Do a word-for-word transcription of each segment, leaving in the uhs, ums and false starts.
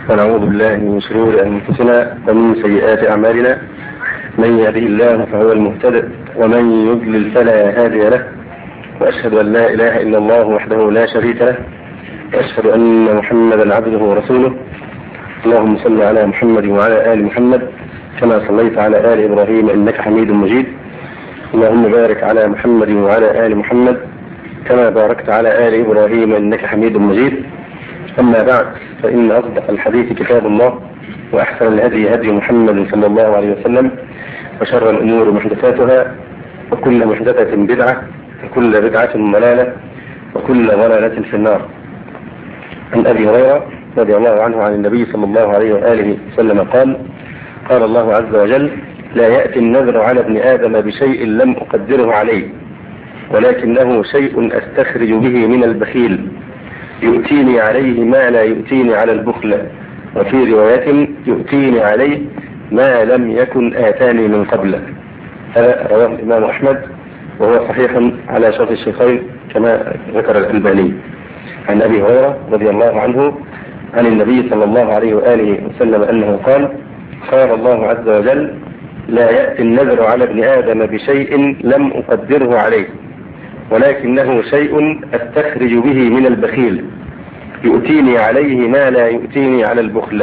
ونعوذ بالله من شرور أنفسنا ومن سيئات أعمالنا. من يهده الله فهو المهتد ومن يضلل فلا هادي له، وأشهد أن لا إله إلا الله وحده لا شريك له، وأشهد أن محمدا عبده ورسوله. اللهم صل على محمد وعلى آل محمد كما صليت على آل إبراهيم إنك حميد مجيد. اللهم بارك على محمد وعلى آل محمد كما باركت على آل إبراهيم إنك حميد مجيد. أما بعد، فإن أصدق الحديث كتاب الله، وأحسن الهدي هدي محمد صلى الله عليه وسلم، وشر الأمور محدثاتها، وكل محدثة بدعة، وكل بدعة ضلالة، وكل ضلالة في النار. عن أبي هريرة رضي الله عنه عن النبي صلى الله عليه وآله وسلم قال: قال الله عز وجل: لا يأتي النذر على ابن آدم بشيء لم أقدره عليه، ولكنه شيء أستخرج به من البخيل، يؤتيني عليه ما لا يؤتيني على البخل، وفي رواية يؤتيني عليه ما لم يكن آتاني من قبل. هذا رواه الإمام أحمد، وهو صحيح على شرط الشيخين كما ذكر الألباني. عن أبي هريرة رضي الله عنه عن النبي صلى الله عليه وآله وسلم أنه قال: قال الله عز وجل: لا يأتي النذر على ابن آدم بشيء لم أقدره عليه، ولكنه شيء أستخرج به من البخيل، يؤتيني عليه ما لا يؤتيني على البخل.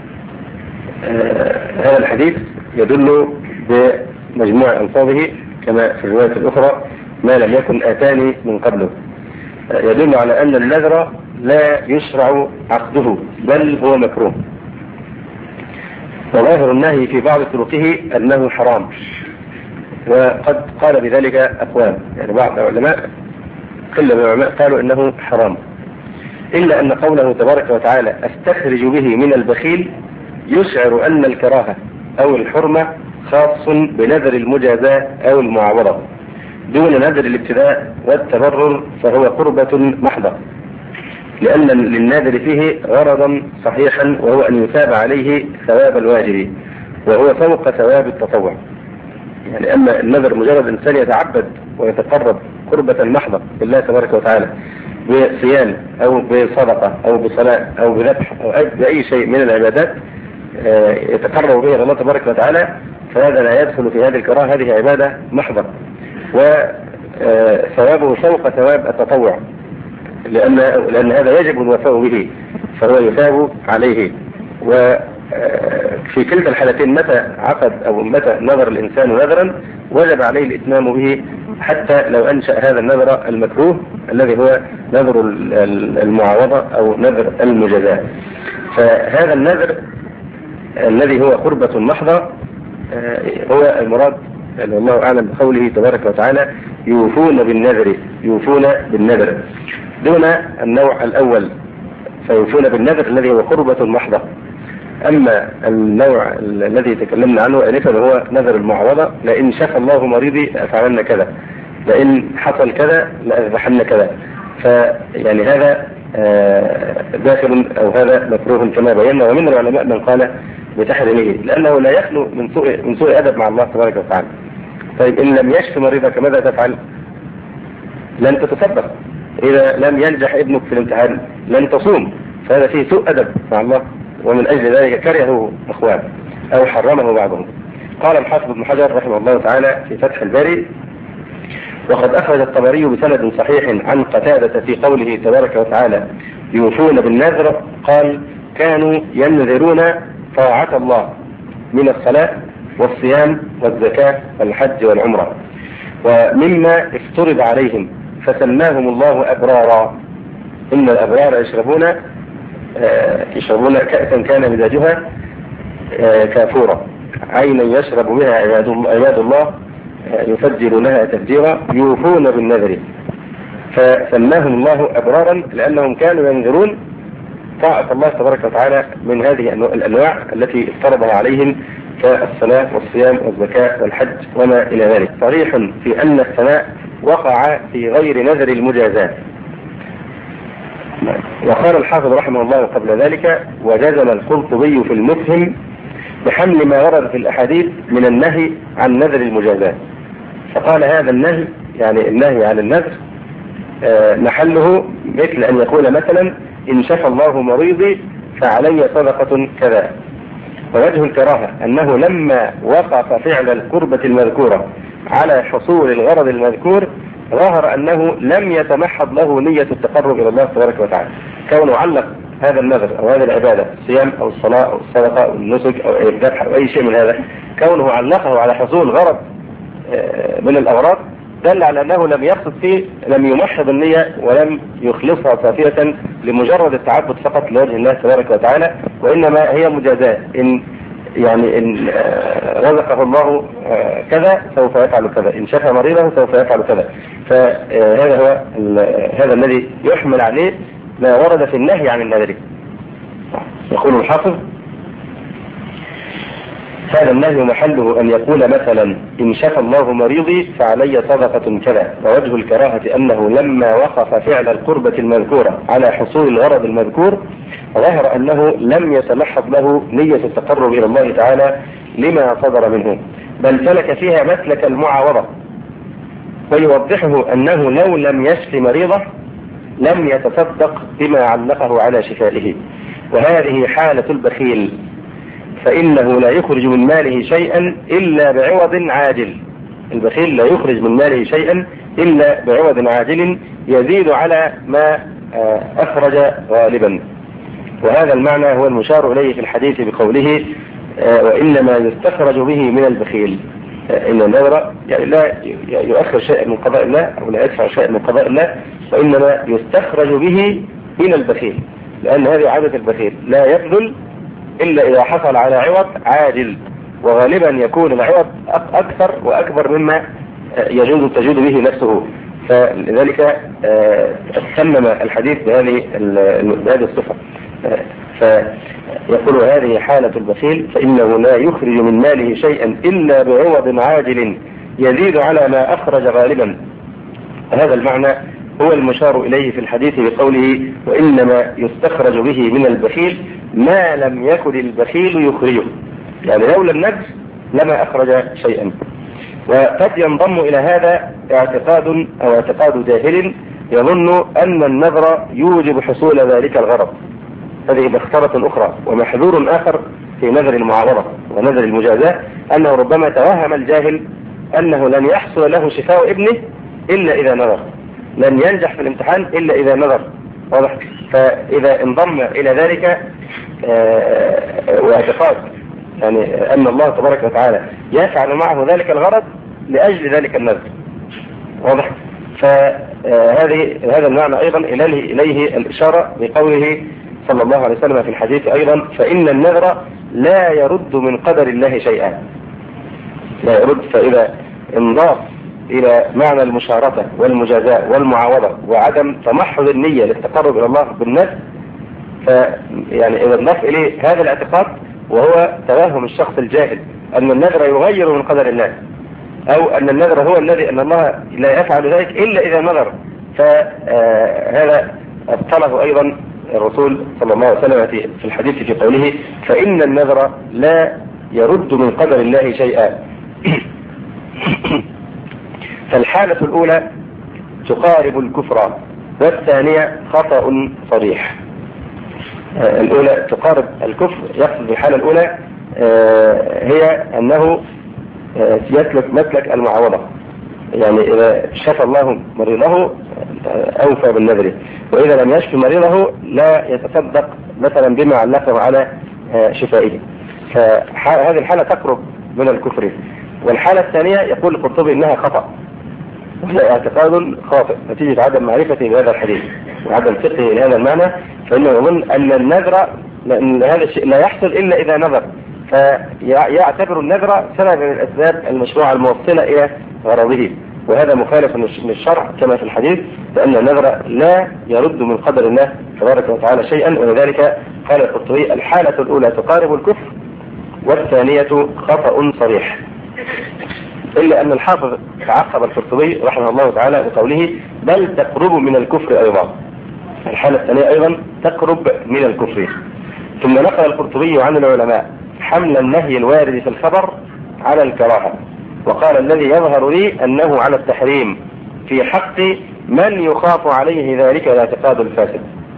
آه هذا الحديث يدل بمجموع ألفاظه كما في الرواية الأخرى ما لم يكن آتاني من قبله. آه يدل على أن النذر لا يشرع عقده، بل هو مكروه. وظاهر النهي في بعض طرقه أنه حرام، وقد قال بذلك أقوام، يعني بعض العلماء قلة من العلماء قالوا إنه حرام، إلا أن قوله تبارك وتعالى: أستخرج به من البخيل، يشعر أن الكراهة أو الحرمة خاص بنذر المجازاة أو المعاوضة، دون نذر الابتداء والتبرر، فهو قربة محضة، لأن للناذر فيه غرضا صحيحا، وهو أن يثاب عليه ثواب الواجب، وهو فوق ثواب التطوع. يعني أما النذر مجرد إنسان يتعبد ويتقرب قربة محضة بالله تبارك وتعالى بصيام أو بصدقة أو بصلاة أو بذبح أو بأي شيء من العبادات يتقرب به الله تبارك وتعالى، فهذا لا يدخل في هذه الكراهة، هذه عبادة محضة، وثوابه فوق ثواب التطوع، لأن لأن هذا يجب الوفاء به، فهو يثاب عليه. وفي كلتا الحالتين متى عقد أو متى نذر الإنسان نذرا وجب عليه الإتمام به، حتى لو أنشأ هذا النذر المكروه الذي هو نذر المعاوضة أو نذر المجازاة. فهذا النذر الذي هو قربة محضة هو المراد، الله أعلم، بقوله تبارك وتعالى: يوفون بالنذر، يوفون بالنذر، دون النوع الأول فيوفون بالنذر الذي هو قربة محضة. أما النوع الذي تكلمنا عنه آنفا هو نذر المعاوضة: لئن شفى الله مريضي لأفعلن كذا، لئن حصل كذا لأذبحن كذا. فيعني هذا داخل أو هذا مكروه كما بينا، ومن العلماء من قال بتحريمه، لأنه لا يخلو من سوء من سوء أدب مع الله تبارك وتعالى. طيب إن لم يشف مريضك ماذا تفعل؟ لن تتصدق. إذا لم ينجح ابنك في الامتحان لن تصوم، فهذا فيه سوء أدب مع الله، ومن أجل ذلك كرهه أخوان أو حرمه بعضهم. قال الحافظ ابن حجر رحمه الله تعالى في فتح الباري: وقد أخرج الطبري بسند صحيح عن قتادة في قوله تبارك وتعالى: يوفون بالنذر، قال: كانوا ينذرون طاعة الله من الصلاة والصيام والزكاة والحج والعمرة، ومما افترض عليهم، فسماهم الله أبرارا. إن الأبرار يشربون يشربون كأسا كان مزاجها كافورا، عينا يشرب بها عباد الله يفجرونها تفجيرا، يوفون بالنذر. فسماهم الله أبرارا لأنهم كانوا ينذرون طاعة الله تبارك وتعالى من هذه الأنواع التي افترضها عليهم، كالصلاة والصيام والزكاة والحج وما إلى ذلك. صريح في أن الثناء وقع في غير نذر المجازات. وقال الحافظ رحمه الله قبل ذلك: وجزم القرطبي في المفهم بحمل ما ورد في الأحاديث من النهي عن نذر المجازات، فقال هذا النهي، يعني النهي عن النذر، محله مثل أن يقول مثلا: إن شفى الله مريضي فعلي صدقة كذا. ووجه الكراهة أنه لما وقف فعل القربة المذكورة على حصول الغرض المذكور ظهر أنه لم يتمحض له نية التقرب إلى الله تبارك وتعالى، كونه علق هذا النذر أو هذه العبادة الصيام أو الصلاة أو الصدقة أو النسك أو الذبح أو أي شيء من هذا، كونه علقه على حصول غرض من الأغراض دل على أنه لم يقصد فيه، لم يمحض النية ولم يخلصها صافية لمجرد التعبد فقط لوجه الله تبارك وتعالى، وإنما هي مجازاة. إن يعني إن رزقه الله كذا سوف يفعل كذا، إن شفى مريضه سوف يفعل كذا. فهذا هو هذا الذي يحمل عليه ما ورد في النهي عن النذر. يقول الحافظ: هذا النهي محله أن يقول مثلا إن شفى الله مريضي فعلي صدقة كذا. ووجه الكراهة أنه لما وقف فعل القربة المذكورة على حصول الغرض المذكور ظهر أنه لم يتمحض له نية التقرب إلى الله تعالى لما صدر منه، بل سلك فيها مسلك المعاوضة، ويوضحه أنه لو لم يشف مريضه لم يتصدق بما علقه على شفائه، وهذه حالة البخيل، فإنه لا يخرج من ماله شيئا إلا بعوض عاجل. البخيل لا يخرج من ماله شيئا إلا بعوض عاجل يزيد على ما أخرج غالبا. وهذا المعنى هو المشار إليه في الحديث بقوله وإنما يستخرج به من البخيل. إن النذر يعني لا يؤخر شيئا من قضاء الله أو لا يدفع شيئا من قضاء الله، وإنما يستخرج به من البخيل، لأن هذه عادة البخيل، لا يبذل إلا إذا حصل على عوض عاجل، وغالبا يكون العوض أكثر وأكبر مما يجوز تجود به نفسه. فلذلك تمم الحديث بهذه بهذه الصفة. فيقول هذه حالة البخيل، فإنه لا يخرج من ماله شيئا إلا بعوض عاجل يزيد على ما أخرج غالبا. هذا المعنى هو المشار إليه في الحديث بقوله وإنما يستخرج به من البخيل ما لم يكن البخيل يخرجه، يعني لولا النذر لما أخرج شيئا. وقد ينضم إلى هذا اعتقاد أو اعتقاد جاهل يظن أن النذر يوجب حصول ذلك الغرض، هذه مخسرة أخرى ومحذور آخر في نذر المعاوضة ونذر المجازاة، أنه ربما توهم الجاهل أنه لن يحصل له شفاء ابنه إلا إذا نذر، لن ينجح في الامتحان إلا إذا نذر، واضح؟ فإذا انضم إلى ذلك واعتقاد يعني أن الله تبارك وتعالى يفعل معه ذلك الغرض لأجل ذلك النذر، واضح؟ فهذه هذا المعنى أيضا إليه, إليه الإشارة بقوله صلى الله عليه وسلم في الحديث أيضا فإن النذر لا يرد من قدر الله شيئا، لا يرد. فإذا انضاف إلى معنى المشاركة والمجازاة والمعاوضة وعدم تمحض النية للتقرب إلى الله بالنذر، فيعني إذا انضاف إليه هذا الاعتقاد وهو توهم الشخص الجاهل أن النذر يغير من قدر الله، أو أن النذر هو الذي أن الله لا يفعل ذلك إلا إذا نذر، فهذا أبطله أيضا الرسول صلى الله عليه وسلم في الحديث في قوله فإن النذر لا يرد من قدر الله شيئا. فالحالة الأولى تقارب الكفر، والثانية خطأ صريح. الأولى تقارب الكفر، يقصد بالحالة الأولى هي أنه يسلك مسلك المعاوضة، يعني إذا شفى الله مريضه أوفى بالنذر، وإذا لم يشفي مريضه لا يتصدق مثلا بما علقه على شفائه. فهذه الحالة تقرب من الكفر. والحالة الثانية يقول القرطبي إنها خطأ، وهي اعتقاد خاطئ نتيجة عدم معرفته بهذا الحديث وعدم فقهه لهذا المعنى، فإنه يظن أن النذر لأن هذا الشيء لا يحصل إلا إذا نذر، فيعتبر النذر سبب من الأسباب المشروعة الموصلة إلى غرضه، وهذا مخالف للشرع كما في الحديث، لأن النذر لا يرد من قدر الله تبارك وتعالى شيئا. ولذلك قال القرطبي الحالة الأولى تقارب الكفر، والثانية خطأ صريح. إلا أن الحافظ تعقب القرطبي رحمه الله تعالى بقوله بل تقرب من الكفر أيضا، الحالة الثانية أيضا تقرب من الكفر. ثم نقل القرطبي عن العلماء حمل النهي الوارد في الخبر على الكراهة، وقال الذي يظهر لي أنه على التحريم في حق من يخاف عليه ذلك الاعتقاد الفاسد.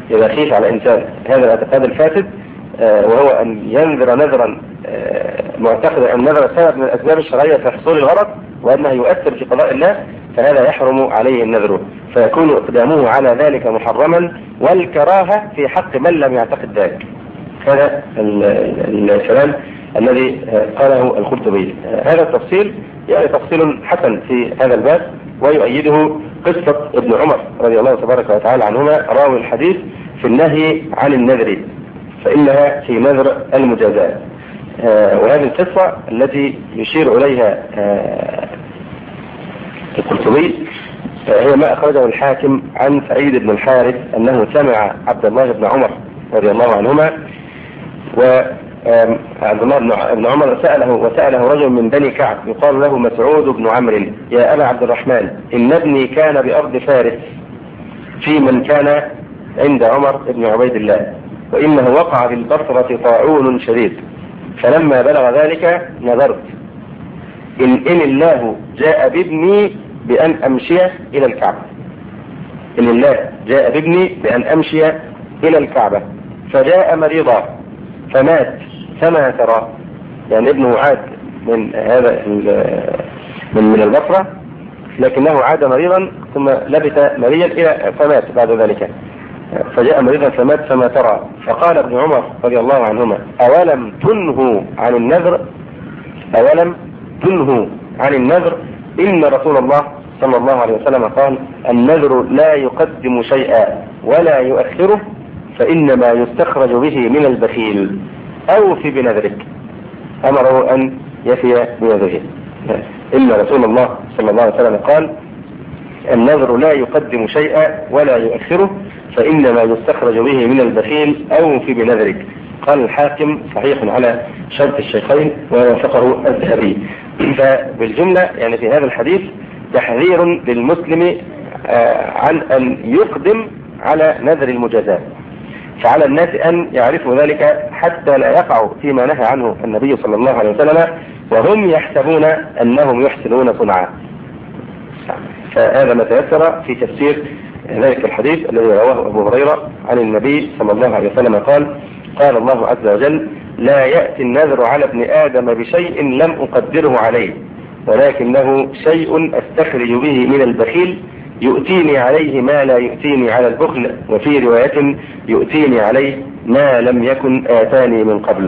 إذا خيف على إنسان هذا الاعتقاد الفاسد وهو أن ينذر نذرا معتقد أن النذر سبب من الأسباب الشرعية في حصول الغرض وأنه يؤثر في قضاء الله، فهذا يحرم عليه النذر، فيكون إقدامه على ذلك محرما، والكراهة في حق من لم يعتقد ذلك. هذا الكلام الذي قاله القرطبي. هذا التفصيل يعني تفصيل حسن في هذا الباب، ويؤيده قصة ابن عمر رضي الله تبارك وتعالى عنهما راوي الحديث في النهي عن النذر، فإنها في نذر المجازات. آه وهذه القصة التي يشير إليها آه القرطبي آه هي ما أخرجه الحاكم عن سعيد بن الحارث أنه سمع عبد الله بن عمر رضي الله عنهما، وعبد الله بن عمر سأله وسأله رجل من بني كعب يقال له مسعود بن عمرو: يا أبا عبد الرحمن، إن ابني كان بأرض فارس في من كان عند عمر بن عبيد الله، وإنه وقع بالبصرة طاعون شديد، فلما بلغ ذلك نذرت إن إن الله جاء بابني بأن أمشي إلى الكعبة، إن الله جاء بابني بأن أمشي إلى الكعبة، فجاء مريضا فمات فما ترى، يعني ابنه عاد من هذا من من البصرة لكنه عاد مريضا ثم لبث مريا إلى فمات بعد ذلك، فجاء مريضا فمات فما ترى. فقال ابن عمر رضي الله عنهما: أولم تنهوا عن النذر أولم تنهوا عن النذر إن رسول الله صلى الله عليه وسلم قال: النذر لا يقدم شيئا ولا يؤخره، فإنما يستخرج به من البخيل، أوفي بنذرك. أمره أن يفي بنذره. إن رسول الله صلى الله عليه وسلم قال: النذر لا يقدم شيئا ولا يؤخره، فإنما يستخرج به من البخيل، أوفي بنذرك. قال الحاكم: صحيح على شرط الشيخين ووافقه الذهبي. فبالجملة يعني في هذا الحديث تحذير للمسلم عن أن يقدم على نذر المجازات، فعلى الناس أن يعرفوا ذلك حتى لا يقعوا فيما نهى عنه النبي صلى الله عليه وسلم وهم يحسبون أنهم يحسنون صنعا. فهذا ما تيسر في تفسير ذلك الحديث الذي رواه أبو هريرة عن النبي صلى الله عليه وسلم قال: قال الله عز وجل: لا يأتي النذر على ابن آدم بشيء لم أقدره عليه، ولكنه شيء أستخرج به من البخيل، يؤتيني عليه ما لا يؤتيني على البخل، وفي رواية يؤتيني عليه ما لم يكن آتاني من قبل.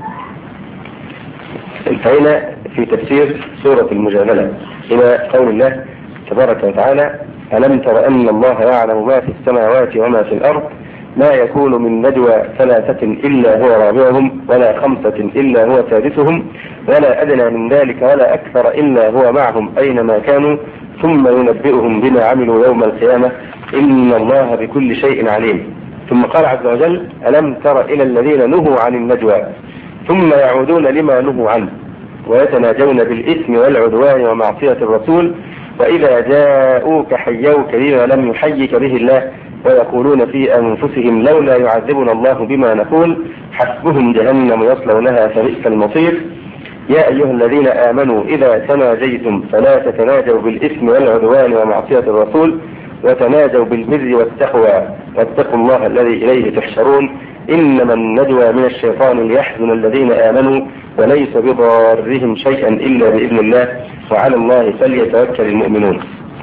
انتهينا في تفسير سورة المجادلة إلى قول الله تبارك وتعالى: ألم تر أن الله يعلم ما في السماوات وما في الأرض، ما يكون من نجوى ثلاثة إلا هو رابعهم، ولا خمسة إلا هو سادسهم، ولا أدنى من ذلك ولا أكثر إلا هو معهم أينما كانوا، ثم ينبئهم بما عملوا يوم القيامة، إن الله بكل شيء عليم. ثم قال عز وجل: ألم تر إلى الذين نهوا عن النجوى ثم يعودون لما نهوا عنه، ويتناجون بالإثم والعدوان ومعصية الرسول، وإذا جاءوك حيوك بما لم يحيك به الله، ويقولون في أنفسهم لولا يعذبنا الله بما نقول، حسبهم جهنم يصلونها فبئس المصير. يا أيها الذين آمنوا إذا تناجيتم فلا تتناجوا بالإثم والعدوان ومعصية الرسول، وتناجوا بالبر والتقوى، واتقوا الله الذي إليه تحشرون، إنما النجوى من الشيطان ليحزن الذين آمنوا، وليس بضارهم شيئا إلا بإذن الله، وعلى الله فليتوكل المؤمنون.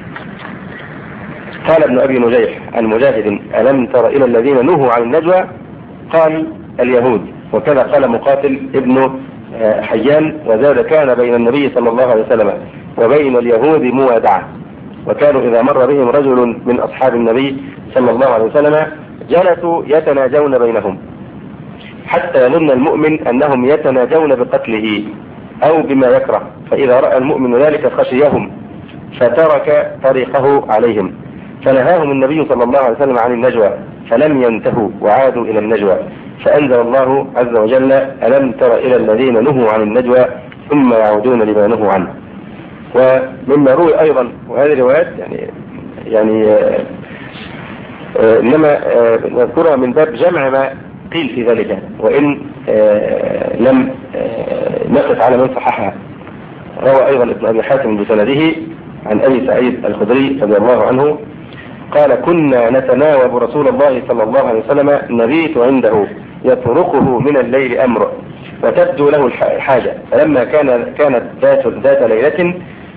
قال ابن أبي نجيح عن مجاهد: ألم تر إلى الذين نهوا عن النجوى؟ قال: اليهود. وكذا قال مقاتل ابن حيان: وزاد كان بين النبي صلى الله عليه وسلم وبين اليهود موادعة، وكانوا إذا مر بهم رجل من أصحاب النبي صلى الله عليه وسلم جلسوا يتناجون بينهم، حتى يظن المؤمن أنهم يتناجون بقتله أو بما يكره، فإذا رأى المؤمن ذلك خشيهم فترك طريقه عليهم، فنهاهم النبي صلى الله عليه وسلم عن النجوى، فلم ينتهوا وعادوا إلى النجوى، فأنزل الله عز وجل: ألم تر إلى الذين نهوا عن النجوى ثم يعودون لما نهوا عنه. ومما روي أيضا، وهذه الروايات يعني يعني آه آه إنما آه نذكرها من باب جمع ما قيل في ذلك، وإن آه لم آه نقف على من صححها. روى أيضا ابن أبي حاتم بسنده عن أبي سعيد الخدري رضي الله عنه قال كنا نتناوب رسول الله صلى الله عليه وسلم نبيت عنده يطرقه من الليل أمر وتبدو له الحاجة، فلما كان كانت ذات ذات ليلة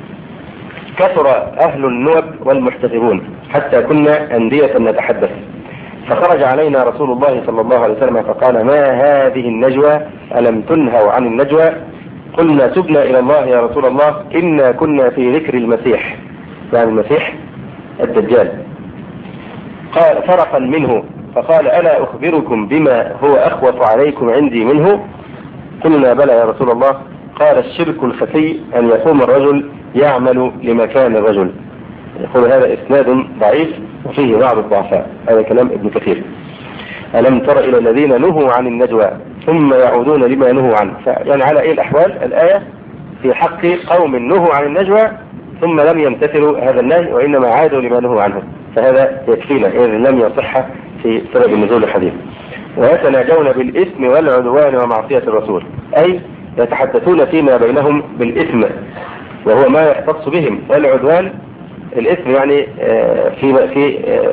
كثر أهل النوب والمحتسبون حتى كنا أندية نتحدث، فخرج علينا رسول الله صلى الله عليه وسلم فقال ما هذه النجوى ألم تنهوا عن النجوى؟ قلنا تبنا إلى الله يا رسول الله إنا كنا في ذكر المسيح، يعني المسيح الدجال. قال فرقا منه فقال ألا أخبركم بما هو أخوف عليكم عندي منه؟ قلنا بلى يا رسول الله. قال الشرك الخفي أن يقوم الرجل يعمل لمكان الرجل. يقول هذا إسناد ضعيف وفيه بعض الضعفاء، هذا كلام ابن كثير. ألم تر إلى الذين نهوا عن النجوى ثم يعودون لما نهوا عنه، يعني على أي الأحوال الآية في حق قوم نهوا عن النجوى ثم لم يمتثلوا هذا النهي وإنما عادوا لما نهوا عنه، فهذا يكفينا إذ لم يصح في سبب نزول الحديث. ويتناجون بالإثم والعدوان ومعصية الرسول، أي يتحدثون فيما بينهم بالإثم وهو ما يختص بهم، والعدوان الإثم يعني في في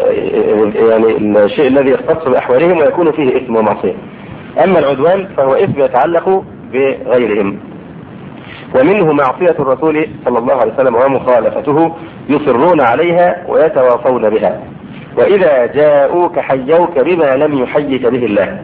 يعني الشيء الذي يختص بأحوالهم ويكون فيه إثم ومعصية. أما العدوان فهو إثم يتعلق بغيرهم. ومنه معصية الرسول صلى الله عليه وسلم ومخالفته يصرون عليها ويتواصون بها، وإذا جاءوك حيوك بما لم يحيك به الله.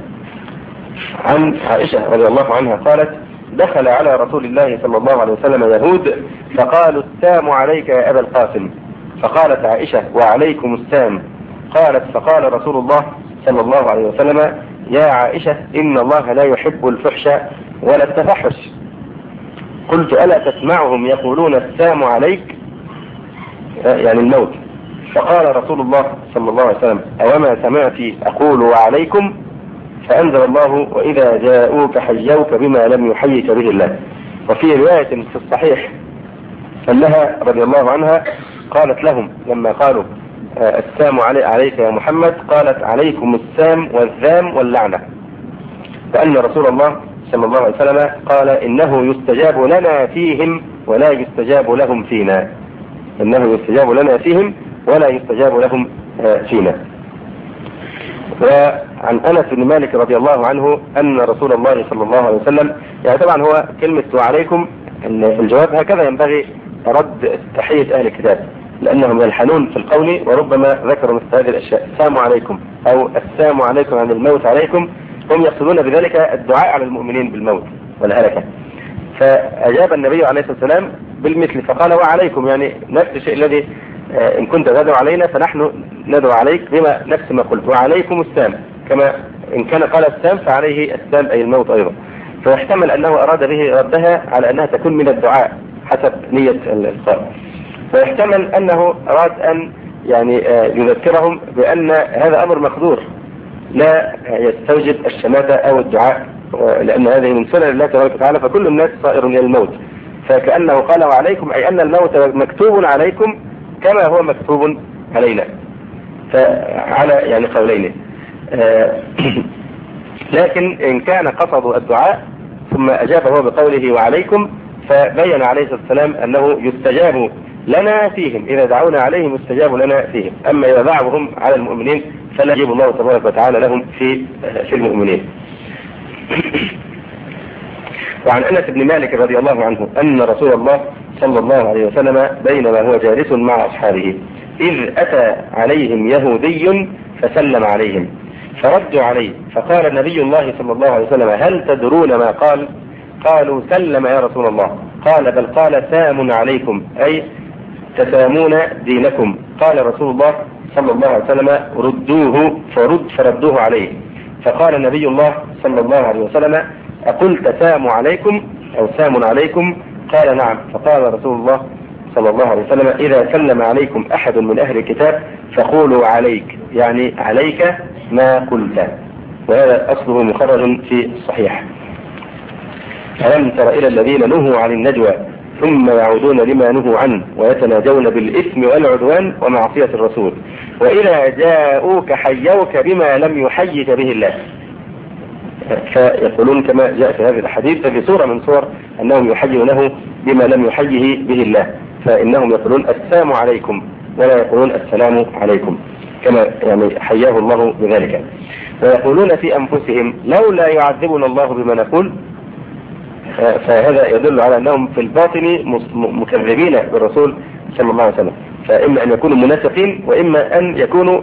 عن عائشة رضي الله عنها قالت دخل على رسول الله صلى الله عليه وسلم يهود فقالوا السام عليك يا أبا القاسم، فقالت عائشة وعليكم السام. قالت فقال رسول الله صلى الله عليه وسلم يا عائشة إن الله لا يحب الفحش ولا التفحش. قلت ألا تسمعهم يقولون السام عليك يعني الموت؟ فقال رسول الله صلى الله عليه وسلم أوما سمعت أقول وعليكم؟ فأنزل الله وإذا جاءوك حيوك بما لم يحيك به الله. وفي رواية في الصحيح أنها رضي الله عنها قالت لهم لما قالوا السام علي عليك يا محمد قالت عليكم السام والذام واللعنة، فأن رسول الله صلى الله عليه وسلم قال إنه يستجاب لنا فيهم ولا يستجاب لهم فينا، إنه يستجاب لنا فيهم ولا يستجاب لهم فينا. وعن أنس بن مالك رضي الله عنه أن رسول الله صلى الله عليه وسلم، يعني طبعا هو كلمة وعليكم الجواب هكذا ينبغي رد تحية أهل الكتاب لأنهم يلحنون في القول وربما ذكروا مثل هذه الأشياء السلام عليكم أو السلام عليكم عن الموت عليكم، هم يقصدون بذلك الدعاء على المؤمنين بالموت والهلكة. فأجاب النبي عليه الصلاة والسلام بالمثل فقال وعليكم، يعني نفس الشيء الذي إن كنت تدعو علينا فنحن ندعو عليك بما نفس ما قلت وعليكم السلام، كما إن كان قال السلام فعليه السلام أي الموت أيضا. فيحتمل أنه أراد به ردها على أنها تكون من الدعاء حسب نية القائل، ويحتمل أنه أراد أن يعني يذكرهم بأن هذا أمر مقدور لا يستوجب الشماتة أو الدعاء، لأن هذه من سنن الله تبارك وتعالى فكل الناس صائر إلى الموت، فكأنه قال وعليكم أي أن الموت مكتوب عليكم كما هو مكتوب علينا، فعلى يعني قولين. لكن إن كان قصد الدعاء ثم أجاب هو بقوله وعليكم فبين عليه الصلاة والسلام أنه يستجاب لنا فيهم، إذا دعونا عليهم يستجاب لنا فيهم، أما إذا دعوهم على المؤمنين فلا يجيب الله تبارك وتعالى لهم في في المؤمنين. وعن أنس بن مالك رضي الله عنه أن رسول الله صلى الله عليه وسلم بينما هو جالس مع أصحابه إذ أتى عليهم يهودي فسلم عليهم فردوا عليه، فقال نبي الله صلى الله عليه وسلم هل تدرون ما قال؟ قالوا سلم يا رسول الله. قال بل قال سام عليكم أي تسامون دينكم. قال رسول الله صلى الله عليه وسلم ردوه فرد فردوه عليه، فقال نبي الله صلى الله عليه وسلم أقلت سام عليكم أو سام عليكم؟ قال نعم. فقال رسول الله صلى الله عليه وسلم إذا سلم عليكم أحد من أهل الكتاب فقولوا عليك، يعني عليك ما قلت، وهذا أصله مخرج في الصحيح. ألم تر إلى الذين نهوا عن النجوى ثم يعودون لما نهوا عنه ويتناجون بالإثم والعدوان ومعصية الرسول وإذا جاءوك حيوك بما لم يحيك به الله. فيقولون كما جاء في هذه الحديث ففي صورة من صور أنهم يحيونه بما لم يحيه به الله، فإنهم يقولون السلام عليكم ولا يقولون السلام عليكم كما يعني حياه الله بذلك. ويقولون في أنفسهم لولا يعذبنا الله بما نقول، فهذا يدل على أنهم في الباطن مكذبين بالرسول صلى الله عليه وسلم، فإما أن يكونوا منافقين وإما أن يكونوا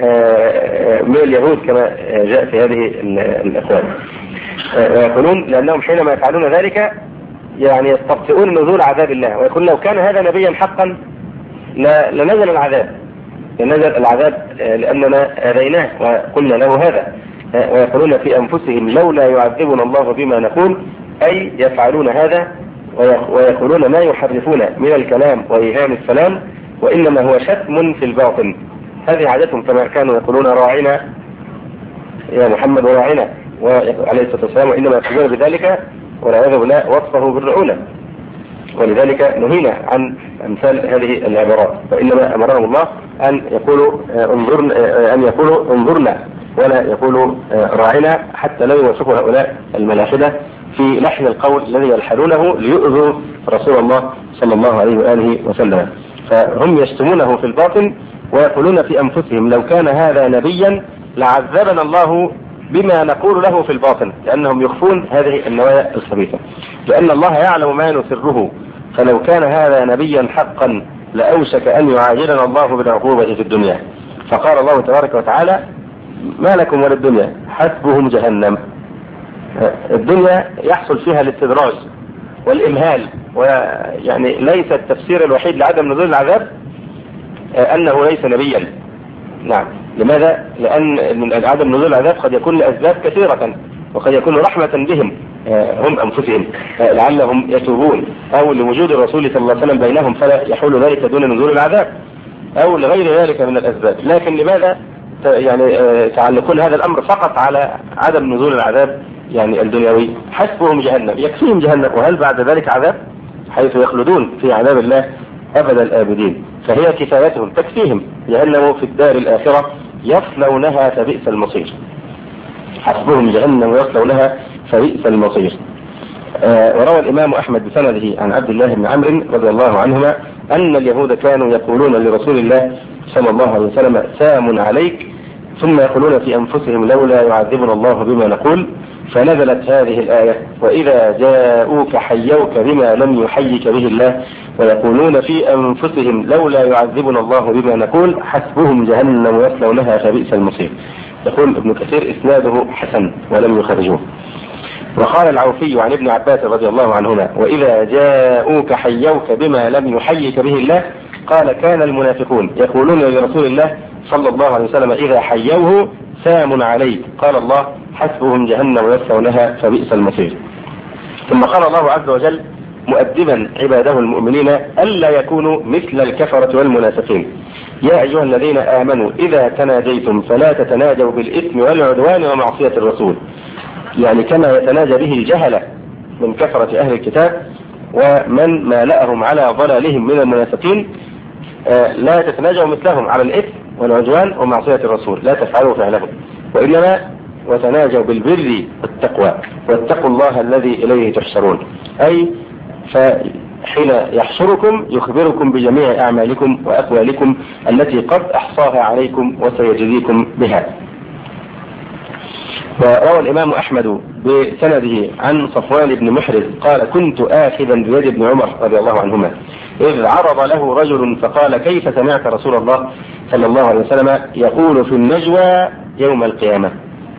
من اليهود كما جاء في هذه الأقوال. ويقولون لأنهم حينما يفعلون ذلك يعني يستبطئون نزول عذاب الله، ويقول لو كان هذا نبيا حقا لنزل العذاب لنزل العذاب لأننا آذيناه وقلنا له هذا. ويقولون في أنفسهم لولا يعذبنا الله بما نقول، أي يفعلون هذا ويقولون ما يحرفون من الكلام وإيهام السلام، وإنما هو شتم في الباطن. هذه عادتهم كما كانوا يقولون راعنا يا محمد وراعنا عليه الصلاة والسلام، وإنما يقولون بذلك والعياذ بالله وصفه بالرعونة، ولذلك نهينا عن أمثال هذه العبارات، وإنما أمرهم الله أن يقولوا انظرنا أن يقولوا انظرنا ولا يقولوا راعنا، حتى لا يوافقوا هؤلاء الملاحدة في لحن القول الذي يلحنونه ليؤذوا رسول الله صلى الله عليه وآله وسلم. فهم يشتمونه في الباطن ويقولون في أنفسهم لو كان هذا نبيا لعذبنا الله بما نقول له في الباطن، لأنهم يخفون هذه النوايا الخبيثة، لأن الله يعلم ما نسره، فلو كان هذا نبيا حقا لأوشك أن يعاجلنا الله بالعقوبة في الدنيا. فقال الله تبارك وتعالى ما لكم وللدنيا حسبهم جهنم. الدنيا يحصل فيها الاستدراج والإمهال، ويعني ليس التفسير الوحيد لعدم نزول العذاب أنه ليس نبيا. نعم، لماذا؟ لأن من عدم نزول العذاب قد يكون لأسباب كثيرة، وقد يكون رحمة بهم هم أنفسهم لعلهم يتوبون، أو لوجود الرسول صلى الله عليه وسلم بينهم فلا يحول ذلك دون نزول العذاب، أو لغير ذلك من الأسباب. لكن لماذا يعني تعلقون هذا الأمر فقط على عدم نزول العذاب يعني الدنيوي؟ حسبهم جهنم، يكفيهم جهنم، وهل بعد ذلك عذاب؟ حيث يخلدون في عذاب الله أبد الآبدين، فهي كفايتهم تكفيهم جهنم في الدار الآخرة يصلونها فبئس المصير. حسبهم جهنم يصلونها فبئس المصير. آه وروى الإمام أحمد بسنده عن عبد الله بن عمرو رضي الله عنهما أن اليهود كانوا يقولون لرسول الله صلى الله عليه وسلم سام عليك، ثم يقولون في أنفسهم لولا يعذبنا الله بما نقول، فنزلت هذه الآية وإذا جاءوك حيوك بما لم يحيك به الله، ويقولون في أنفسهم لولا يعذبنا الله بما نقول حسبهم جهنم يصلونها فبئس المصير. يقول ابن كثير إسناده حسن ولم يخرجوه. وقال العوفي عن ابن عباس رضي الله عنهما وإذا جاءوك حيوك بما لم يحيك به الله، قال كان المنافقون يقولون لرسول الله صلى الله عليه وسلم إذا حيوه سام عليك، قال الله حسبهم جهنم يصلونها فبئس المصير. ثم قال الله عز وجل مؤدبا عباده المؤمنين ألا يكونوا مثل الكفرة والمنافقين، يا أيها الذين آمنوا إذا تناجيتم فلا تتناجوا بالإثم والعدوان ومعصية الرسول، يعني كما يتناجى به الجهلة من كفرة أهل الكتاب ومن مالأهم على ضلالهم من المنافقين، لا تتناجوا مثلهم على الإثم والعدوان ومعصية الرسول، لا تفعلوا فعلهم، وإنما وتناجوا بالبر والتقوى واتقوا الله الذي إليه تحشرون، أي فحين يحشركم يخبركم بجميع أعمالكم وأقوالكم التي قد أحصاها عليكم وسيجزيكم بها. وروى الإمام أحمد بسنده عن صفوان بن محرز قال كنت آخذا بيد ابن عمر رضي الله عنهما إذ عرض له رجل فقال كيف سمعت رسول الله صلى الله عليه وسلم يقول في النجوى يوم القيامة؟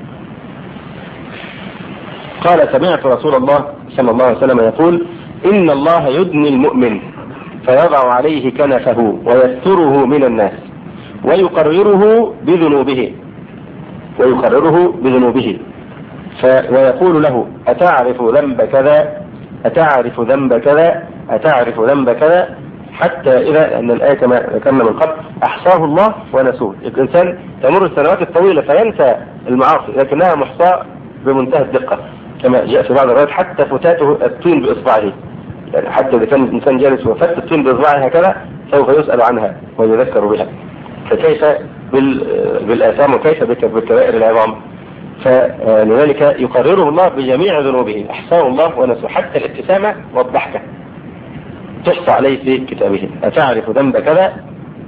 قال سمعت رسول الله صلى الله عليه وسلم يقول إن الله يدني المؤمن فيضع عليه كنفه ويستره من الناس ويقرره بذنوبه ويقرره بذنوبه ويقول له أتعرف ذنب كذا أتعرف ذنب كذا أتعرف ذنب كذا، حتى إذا أن الآية كما ذكرنا من قبل أحصاه الله ونسوه. الإنسان تمر السنوات الطويلة فينسى المعاصي لكنها محصاة بمنتهى الدقة كما جاء في بعض الروايات حتى فتاته الطين بإصبعه، يعني حتى إذا كان الإنسان جالس وفت الطين بإصبعه هكذا سوف يسأل عنها ويذكر بها، فكيف بالآثام وكيف بالكبائر العظام؟ فلذلك يقرره الله بجميع ذنوبه أحصاه الله ونسوه، حتى الابتسامة والضحكة تحصى عليه في كتابه. أتعرف ذنب كذا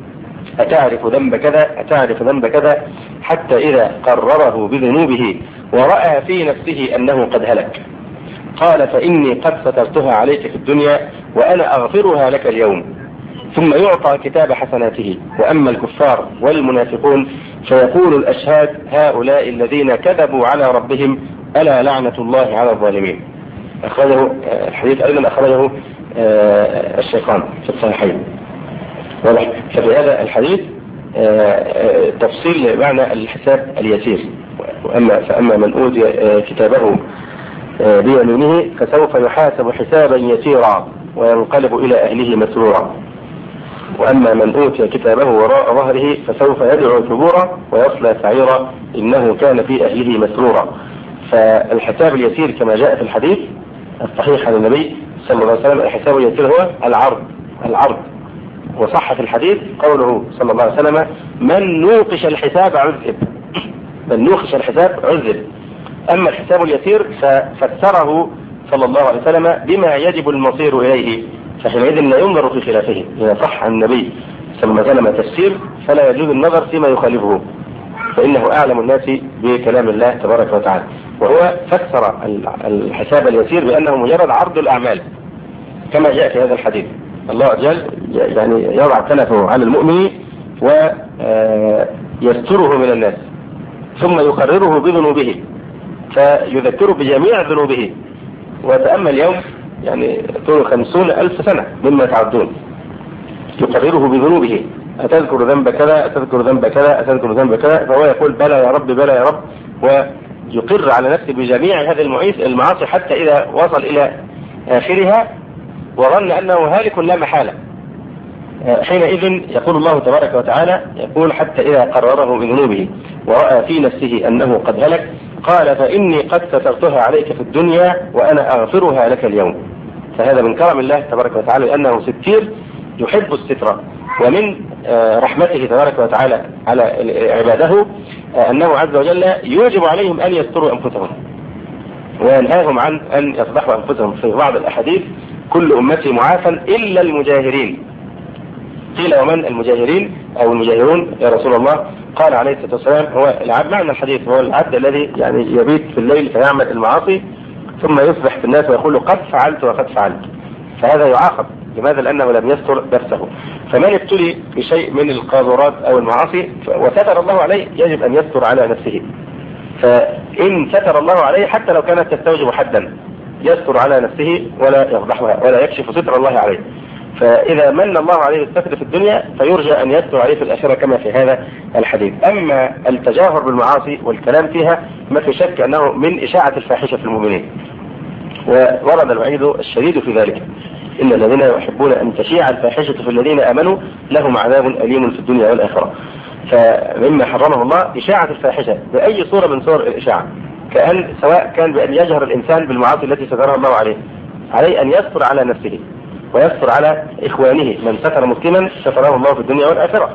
أتعرف ذنب كذا أتعرف ذنب كذا، حتى إذا قرره بذنوبه ورأى في نفسه أنه قد هلك قال فإني قد سترتها عليك في الدنيا وأنا أغفرها لك اليوم، ثم يعطى كتاب حسناته. وأما الكفار والمنافقون فيقول الأشهاد هؤلاء الذين كذبوا على ربهم ألا لعنة الله على الظالمين. أخرجه الحديث أيضا أخرجه الشيخان في الصحيحين. ففي هذا الحديث تفصيل معنى الحساب اليسير. وأما فأما من أوتي كتابه بيمينه فسوف يحاسب حسابا يسيرا وينقلب إلى أهله مسرورا، وأما من أوتي كتابه وراء ظهره فسوف يدعو ثبورا ويصلى سعيرا إنه كان في أهله مسرورا. فالحساب اليسير كما جاء في الحديث الصحيح عن النبي صلى الله عليه وسلم الحساب اليسير هو العرض العرض وصح في الحديث قوله صلى الله عليه وسلم من نوقش الحساب عذب من نوقش الحساب عذب. أما الحساب اليسير ففسره صلى الله عليه وسلم بما يجب المصير إليه، فحينئذ لا ينظر في خلافه. إذا صح عن النبي صلى الله عليه وسلم تفسير فلا يجوز النظر فيما يخالفه، فإنه أعلم الناس بكلام الله تبارك وتعالى. وهو فسر الحساب اليسير بأنه مجرد عرض الأعمال كما جاء في هذا الحديث. الله أجل يعني يضع كنفه على المؤمن ويستره من الناس ثم يقرره بذنوبه فيذكره بجميع ذنوبه. وتأمل اليوم يعني طول خمسون ألف سنة مما تعدون يقرره بذنوبه، أتذكر ذنب كذا أتذكر ذنب كذا أتذكر ذنب كذا، فهو يقول بلى يا رب بلى يا رب، ويقر على نفسه بجميع هذه المعاصي حتى إذا وصل إلى آخرها وظن أنه هالك لا محالة. حينئذ يقول الله تبارك وتعالى يقول حتى إذا قرره بذنوبه ورأى في نفسه أنه قد هلك قال فإني قد سترتها عليك في الدنيا وأنا أغفرها لك اليوم. فهذا من كرم الله تبارك وتعالى لأنه ستير يحب الستر، ومن رحمته تبارك وتعالى على عباده أنه عز وجل يوجب عليهم أن يستروا أنفسهم وينهاهم عن أن يفضحوا أنفسهم. في بعض الأحاديث كل أمتي معافى إلا المجاهرين. قيل ومن المجاهرين أو المجاهرون يا رسول الله؟ قال عليه الصلاة والسلام هو العبد. معنى الحديث هو العبد الذي يعني يبيت في الليل فيعمل المعاصي ثم يصبح في الناس ويقول قد فعلت وقد فعلت، فهذا يعاقب. لماذا؟ لأنه لم يستر نفسه. فمن ابتلي بشيء من القاذورات أو المعاصي وستر الله عليه يجب أن يستر على نفسه. فإن ستر الله عليه حتى لو كانت تستوجب حدا يستر على نفسه ولا يفضحها ولا يكشف ستر الله عليه. فإذا من الله عليه الستر في الدنيا فيرجى أن يستر عليه في الآخرة كما في هذا الحديث. أما التجاهر بالمعاصي والكلام فيها ما في شك أنه من إشاعة الفاحشة في المؤمنين، وورد الوعيد الشديد في ذلك إن الذين يحبون أن تشيع الفاحشة في الذين آمنوا لهم عذاب أليم في الدنيا والآخرة. فمما حرمه الله إشاعة الفاحشة بأي صورة من صور الإشاعة، كأن سواء كان بأن يجهر الإنسان بالمعاصي التي سترها الله عليه، عليه أن يستر على نفسه ويستر على إخوانه. من ستر مسلما ستره الله في الدنيا والآخرة.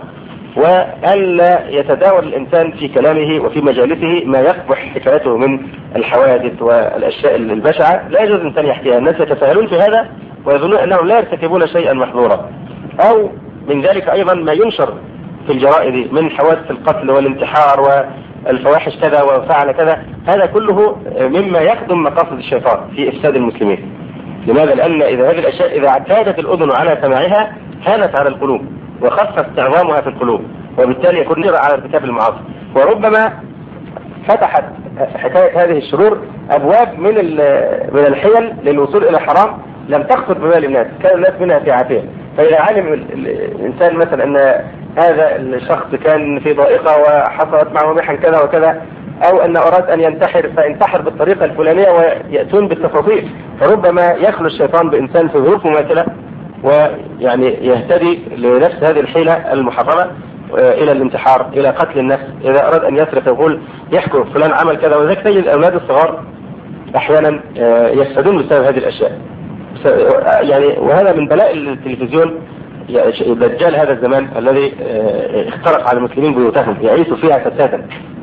وألا يتداول الإنسان في كلامه وفي مجالسه ما يقبح حكايته من الحوادث والأشياء البشعة، لا يجوز الإنسان يحكيها. الناس يتساهلون في هذا ويظنون أنهم لا يرتكبون شيئا محظورا. أو من ذلك أيضا ما ينشر في الجرائد من حوادث القتل والانتحار والفواحش كذا وفعل كذا، هذا كله مما يخدم مقاصد الشيطان في إفساد المسلمين. لماذا؟ لأن إذا هذه الأشياء إذا اعتادت الأذن على سماعها هانت على القلوب وخف استعظامها في القلوب، وبالتالي يكون نرى على ارتكاب المعاصي. وربما فتحت حكاية هذه الشرور أبواب من من الحيل للوصول إلى حرام لم تخطر ببال الناس، كان الناس منها في عافية. فإذا علم الإنسان مثلا أن هذا الشخص كان في ضائقة وحصلت معه محن كذا وكذا، أو أن أراد أن ينتحر فانتحر بالطريقة الفلانية ويأتون بالتفاصيل، فربما يخلو الشيطان بإنسان في ظروف مماثلة ويعني يهتدي لنفس هذه الحيلة المحرمة إلى الانتحار، إلى قتل النفس. إذا أراد أن يسرق يقول يحكم فلان عمل كذا، وذلك تجد الأولاد الصغار أحيانا يفسدون بسبب هذه الأشياء. يعني وهذا من بلاء التلفزيون، دجال هذا الزمان الذي اخترق على المسلمين بيوتهم يعيشوا فيها فسادا.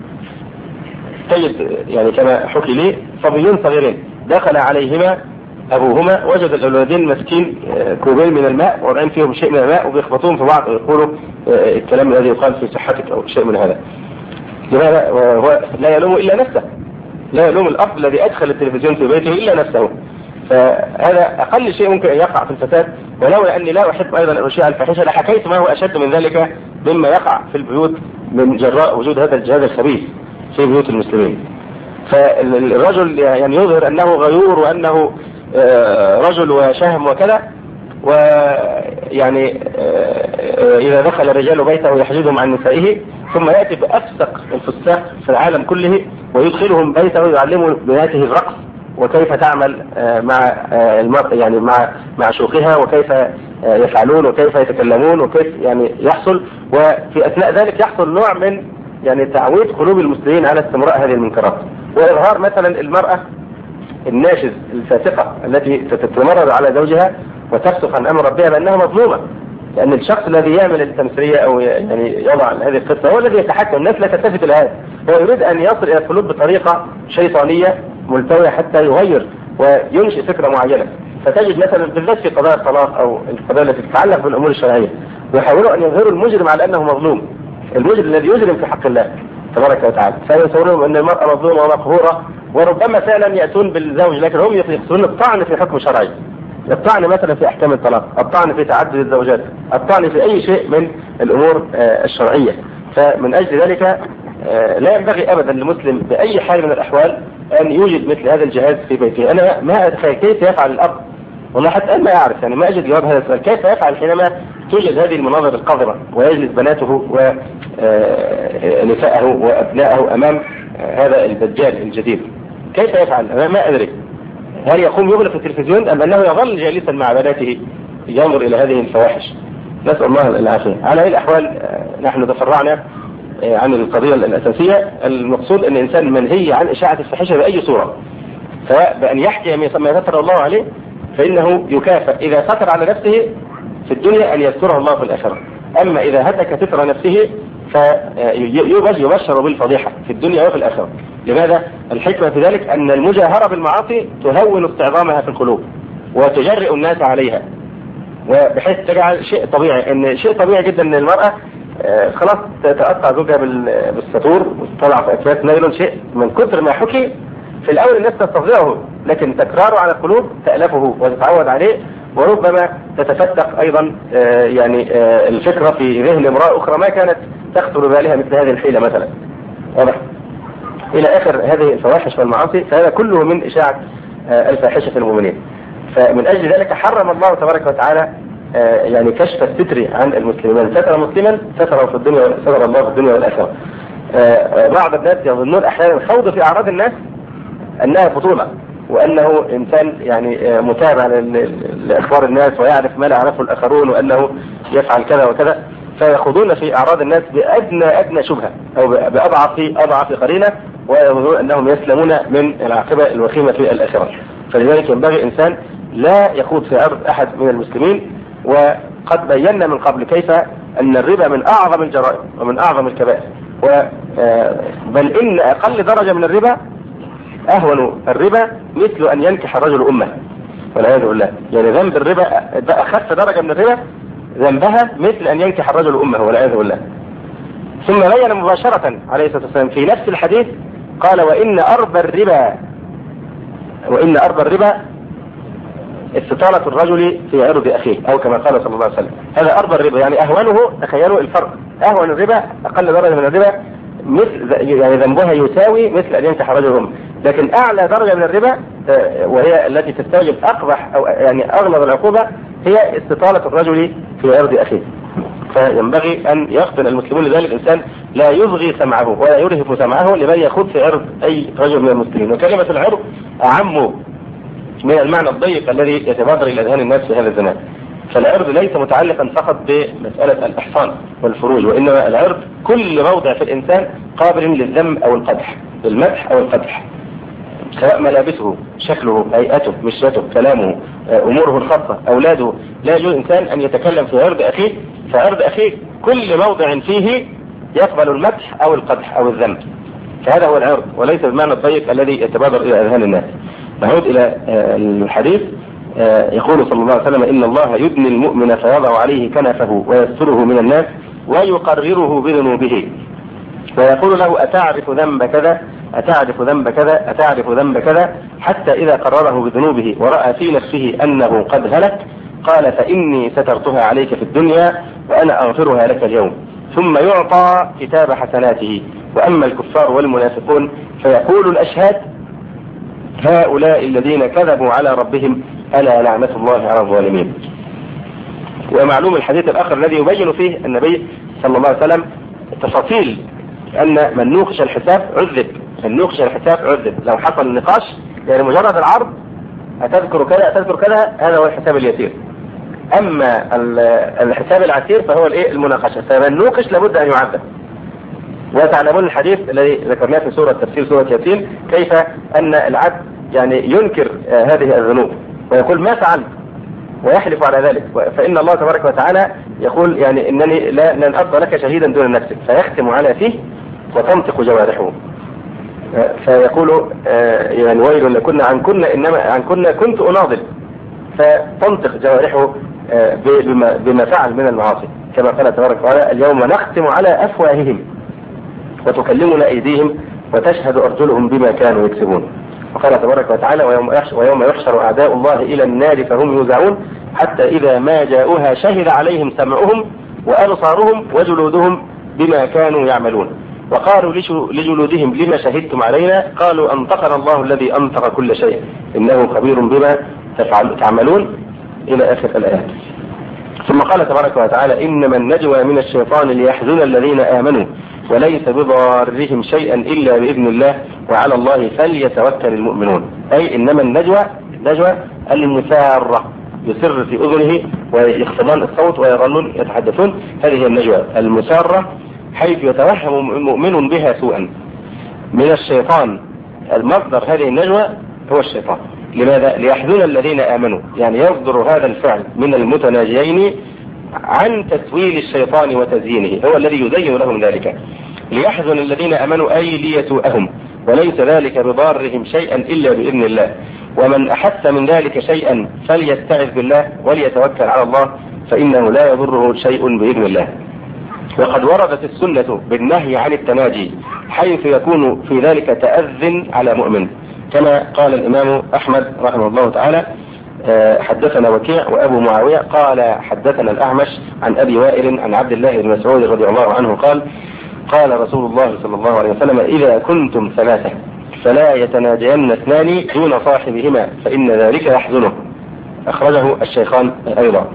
تجد يعني كما حكي لي صبيين صغيرين دخل عليهما أبوهما وجد الأولادين مسكين كوبين من الماء وضعين فيهم شيء من الماء وبيخبطون في بعض ويقولوا الكلام الذي يقال في صحتك أو شيء من هذا. لماذا؟ هو لا يلوم إلا نفسه، لا يلوم الأب الذي أدخل التلفزيون في بيته إلا نفسه. فهذا أقل شيء ممكن أن يقع في الفساد، ولولا أني لا أحب أيضا أن أشيع الفاحشة لحكيت ما هو أشد من ذلك مما يقع في البيوت من جراء وجود هذا الجهاز الخبيث في بيوت المسلمين. فالرجل يعني يظهر أنه غيور وأنه رجل وشهم وكذا، ويعني إذا دخل الرجال بيته يحجزهم عن نسائه، ثم يأتي بأفسق الفساق في العالم كله ويدخلهم بيته ويعلموا بناته الرقص وكيف تعمل مع المرأة يعني مع مع شيوخها، وكيف يفعلون وكيف يتكلمون وكيف يعني يحصل. وفي أثناء ذلك يحصل نوع من يعني تعويض قلوب المسلمين على استمراء هذه المنكرات، وإظهار مثلا المرأة الناشز الفاسقة التي تتمرد على زوجها وتفسخ عن أمر ربها بأنها مظلومة، لأن الشخص الذي يعمل التمثيلية أو يعني يضع هذه القصة هو الذي يتحكم. الناس لا تلتفت إلى هذا، هو يريد أن يصل إلى القلوب بطريقة شيطانية ملتوية حتى يغير وينشئ فكرة معينة. فتجد مثلا بالذات في قضايا الطلاق أو القضايا التي تتعلق بالأمور الشرعية يحاولوا أن يظهروا المجرم على أنه مظلوم، المجرم الذي يجرم في حق الله تبارك وتعالى، فيصورون أن المرأة مظلومة ومقهورة، وربما فعلا يأتون بالزوج لكن هم يقصدون الطعن في حكم شرعي، الطعن مثلا في أحكام الطلاق، الطعن في تعدد الزوجات، الطعن في أي شيء من الأمور الشرعية. فمن أجل ذلك لا ينبغي أبدا للمسلم بأي حال من الأحوال أن يوجد مثل هذا الجهاز في بيته. أنا ما أتخيل كيف يفعل الأب، والله حتى أنا ما أعرف يعني ما أجد جواب هذا السؤال، كيف يفعل حينما توجد هذه المناظر القذرة ويجلس بناته ونساءه وأبناءه أمام هذا الدجال الجديد، كيف يفعل؟ أنا ما أدري. هل يقوم يغلق التلفزيون أم أنه يظل جالسا مع بناته ينظر إلى هذه الفواحش؟ نسأل الله العافية. على أي الأحوال نحن تفرعنا عن القضية الأساسية. المقصود أن الإنسان منهي عن إشاعة الفاحشة بأي صورة، سواء بأن يحكي ما يستر الله عليه فإنه يكافئ إذا ستر على نفسه في الدنيا أن يستره الله في الآخرة. أما إذا هتك ستر نفسه فيبشر بالفضيحة في الدنيا وفي الآخرة. لماذا؟ الحكمة في ذلك أن المجاهرة بالمعاصي تهون استعظامها في القلوب وتجرئ الناس عليها، وبحيث تجعل شيء طبيعي، أن شيء طبيعي جدا أن المرأة خلاص تتقطع زوجها بالسطور وتطلع في أكياس نايلون، شيء من كثر ما حكي في الأول الناس تستطيعه، لكن تكراره على القلوب تألفه وتتعود عليه، وربما تتفتق أيضا يعني الفكرة في ذهن امرأة أخرى ما كانت تخطر بالها مثل هذه الحيلة مثلا. واضح؟ إلى آخر هذه الفواحش والمعاصي، فهذا كله من إشاعة الفاحشة في المؤمنين. فمن أجل ذلك حرم الله تبارك وتعالى يعني كشف الستر عن المسلمين. ستر مسلما ستره في الدنيا، ستر الله في الدنيا والآخرة. بعض الناس يظنون أحيانا الخوض في أعراض الناس أنها بطولة، وأنه إنسان يعني متابع لأخبار الناس ويعرف ما لا يعرفه الآخرون، وأنه يفعل كذا وكذا، فيخوضون في أعراض الناس بأدنى أدنى شبهة أو بأضعف أضعف قرينة، ويظنون أنهم يسلمون من العاقبة الوخيمة في الآخرة. فلذلك ينبغي إنسان لا يخوض في عرض أحد من المسلمين. وقد بينا من قبل كيف أن الربا من أعظم الجرائم ومن أعظم الكبائر، بل إن أقل درجة من الربا أهون الربا مثل أن ينكح الرجل أمه والعياذ بالله. يعني ذنب الربا أخف درجة من الربا ذنبها مثل أن ينكح الرجل أمه والعياذ بالله. ثم بين مباشرة عليه الصلاة والسلام في نفس الحديث قال: وإن أربى الربا وإن أربى الربا استطالة الرجل في عرض أخيه، أو كما قال صلى الله عليه وسلم. هذا أربى الربا يعني أهونه، تخيلوا الفرق، أهون الربا أقل درجة من الربا مثل يعني ذنبها يساوي مثل أن ينكح رجل أمه، لكن أعلى درجة من الربا وهي التي تستوجب أقبح أو يعني أغلظ العقوبة هي استطالة الرجل في عرض أخيه. فينبغي أن يفطن المسلمون لذلك الإنسان لا يصغي سمعه ولا يرهف سمعه لمن يخوض في عرض أي رجل من المسلمين. وكلمة العرض أعم من المعنى الضيق الذي يتبادر إلى أذهان الناس في هذا الزمان. فالعرض ليس متعلقا فقط بمسألة الإحصان والفروج، وإنما العرض كل موضع في الإنسان قابل للذم أو القدح، للمدح أو القدح، سواء ملابسه، شكله، هيئته، مشيته، كلامه، أموره الخاصة، أولاده. لا يجوز إنسان أن يتكلم في عرض أخيه، فعرض أخيه كل موضع فيه يقبل المدح أو القدح أو الذم. فهذا هو العرض، وليس بالمعنى الضيق الذي يتبادر إلى أذهان الناس. نعود إلى الحديث. يقول صلى الله عليه وسلم: إن الله يدني المؤمن فيضع عليه كنفه ويستره من الناس ويقرره بذنوبه ويقول له أتعرف ذنب كذا أتعرف ذنب كذا أتعرف ذنب كذا، حتى إذا قرره بذنوبه ورأى في نفسه أنه قد هلك قال فإني سترتها عليك في الدنيا وأنا أغفرها لك اليوم، ثم يعطى كتاب حسناته. وأما الكفار والمنافقون فيقول الأشهاد هؤلاء الذين كذبوا على ربهم ألا لعنة الله على الظالمين. ومعلوم الحديث الآخر الذي يبين فيه النبي صلى الله عليه وسلم تفاصيل أن من نوقش الحساب عذب، من نوقش الحساب عذب. لو حصل النقاش يعني مجرد العرض أتذكر كذا أتذكر كذا هذا هو الحساب اليسير، أما الحساب العسير فهو الايه المناقشة، فمن نوقش لابد أن يعذب. وتعلمون الحديث الذي ذكرناه في سورة تفسير سورة ياسين كيف أن العبد يعني ينكر هذه الذنوب ويقول ما فعلت ويحلف على ذلك، فإن الله تبارك وتعالى يقول يعني إنني لا لن أرضى لك شهيدا دون نفسك، فيختم على فيه وتنطق جوارحه فيقول يعني ويل لكن عن كنا إنما عن كنا كنت أناضل، فتنطق جوارحه بما, بما فعل من المعاصي، كما قال تبارك وتعالى اليوم نختم على أفواههم وتكلمنا أيديهم وتشهد أرجلهم بما كانوا يكسبون. وقال تبارك وتعالى ويوم يحشر أعداء الله إلى النار فهم يوزعون حتى إذا ما جاءوها شهد عليهم سمعهم وأبصارهم وجلودهم بما كانوا يعملون. وقالوا لجلودهم لما شهدتم علينا قالوا أنطقنا الله الذي أنطق كل شيء إنه خبير بما تعملون إلى آخر الآيات. ثم قال تبارك وتعالى إنما النجوى من الشيطان ليحزن الذين آمنوا وليس بضارهم شيئا إلا بإذن الله وعلى الله فليتوكل المؤمنون. أي إنما النجوى النجوى المسارة يسر في أذنه ويخفضان الصوت ويظلون يتحدثون، هذه هي النجوى المسارة حيث يتوهم المؤمن بها سوءا من الشيطان. المصدر هذه النجوى هو الشيطان. لماذا؟ ليحزن الذين آمنوا، يعني يصدر هذا الفعل من المتناجيين عن تسويل الشيطان وتزيينه، هو الذي يزين لهم ذلك. ليحزن الذين آمنوا أي ليسوءهم وليس ذلك بضارهم شيئا إلا بإذن الله، ومن أحس من ذلك شيئا فليستعذ بالله وليتوكل على الله فإنه لا يضره شيء بإذن الله. وقد وردت السنة بالنهي عن التناجي حيث يكون في ذلك تأذن على مؤمن، كما قال الإمام أحمد رحمه الله تعالى حدثنا وكيع وأبو معاوية قال حدثنا الأعمش عن أبي وائل عن عبد الله بن مسعود رضي الله عنه قال قال رسول الله صلى الله عليه وسلم إذا كنتم ثلاثة فلا يتناجين اثنان دون صاحبهما فإن ذلك يحزنه، أخرجه الشيخان أيضا.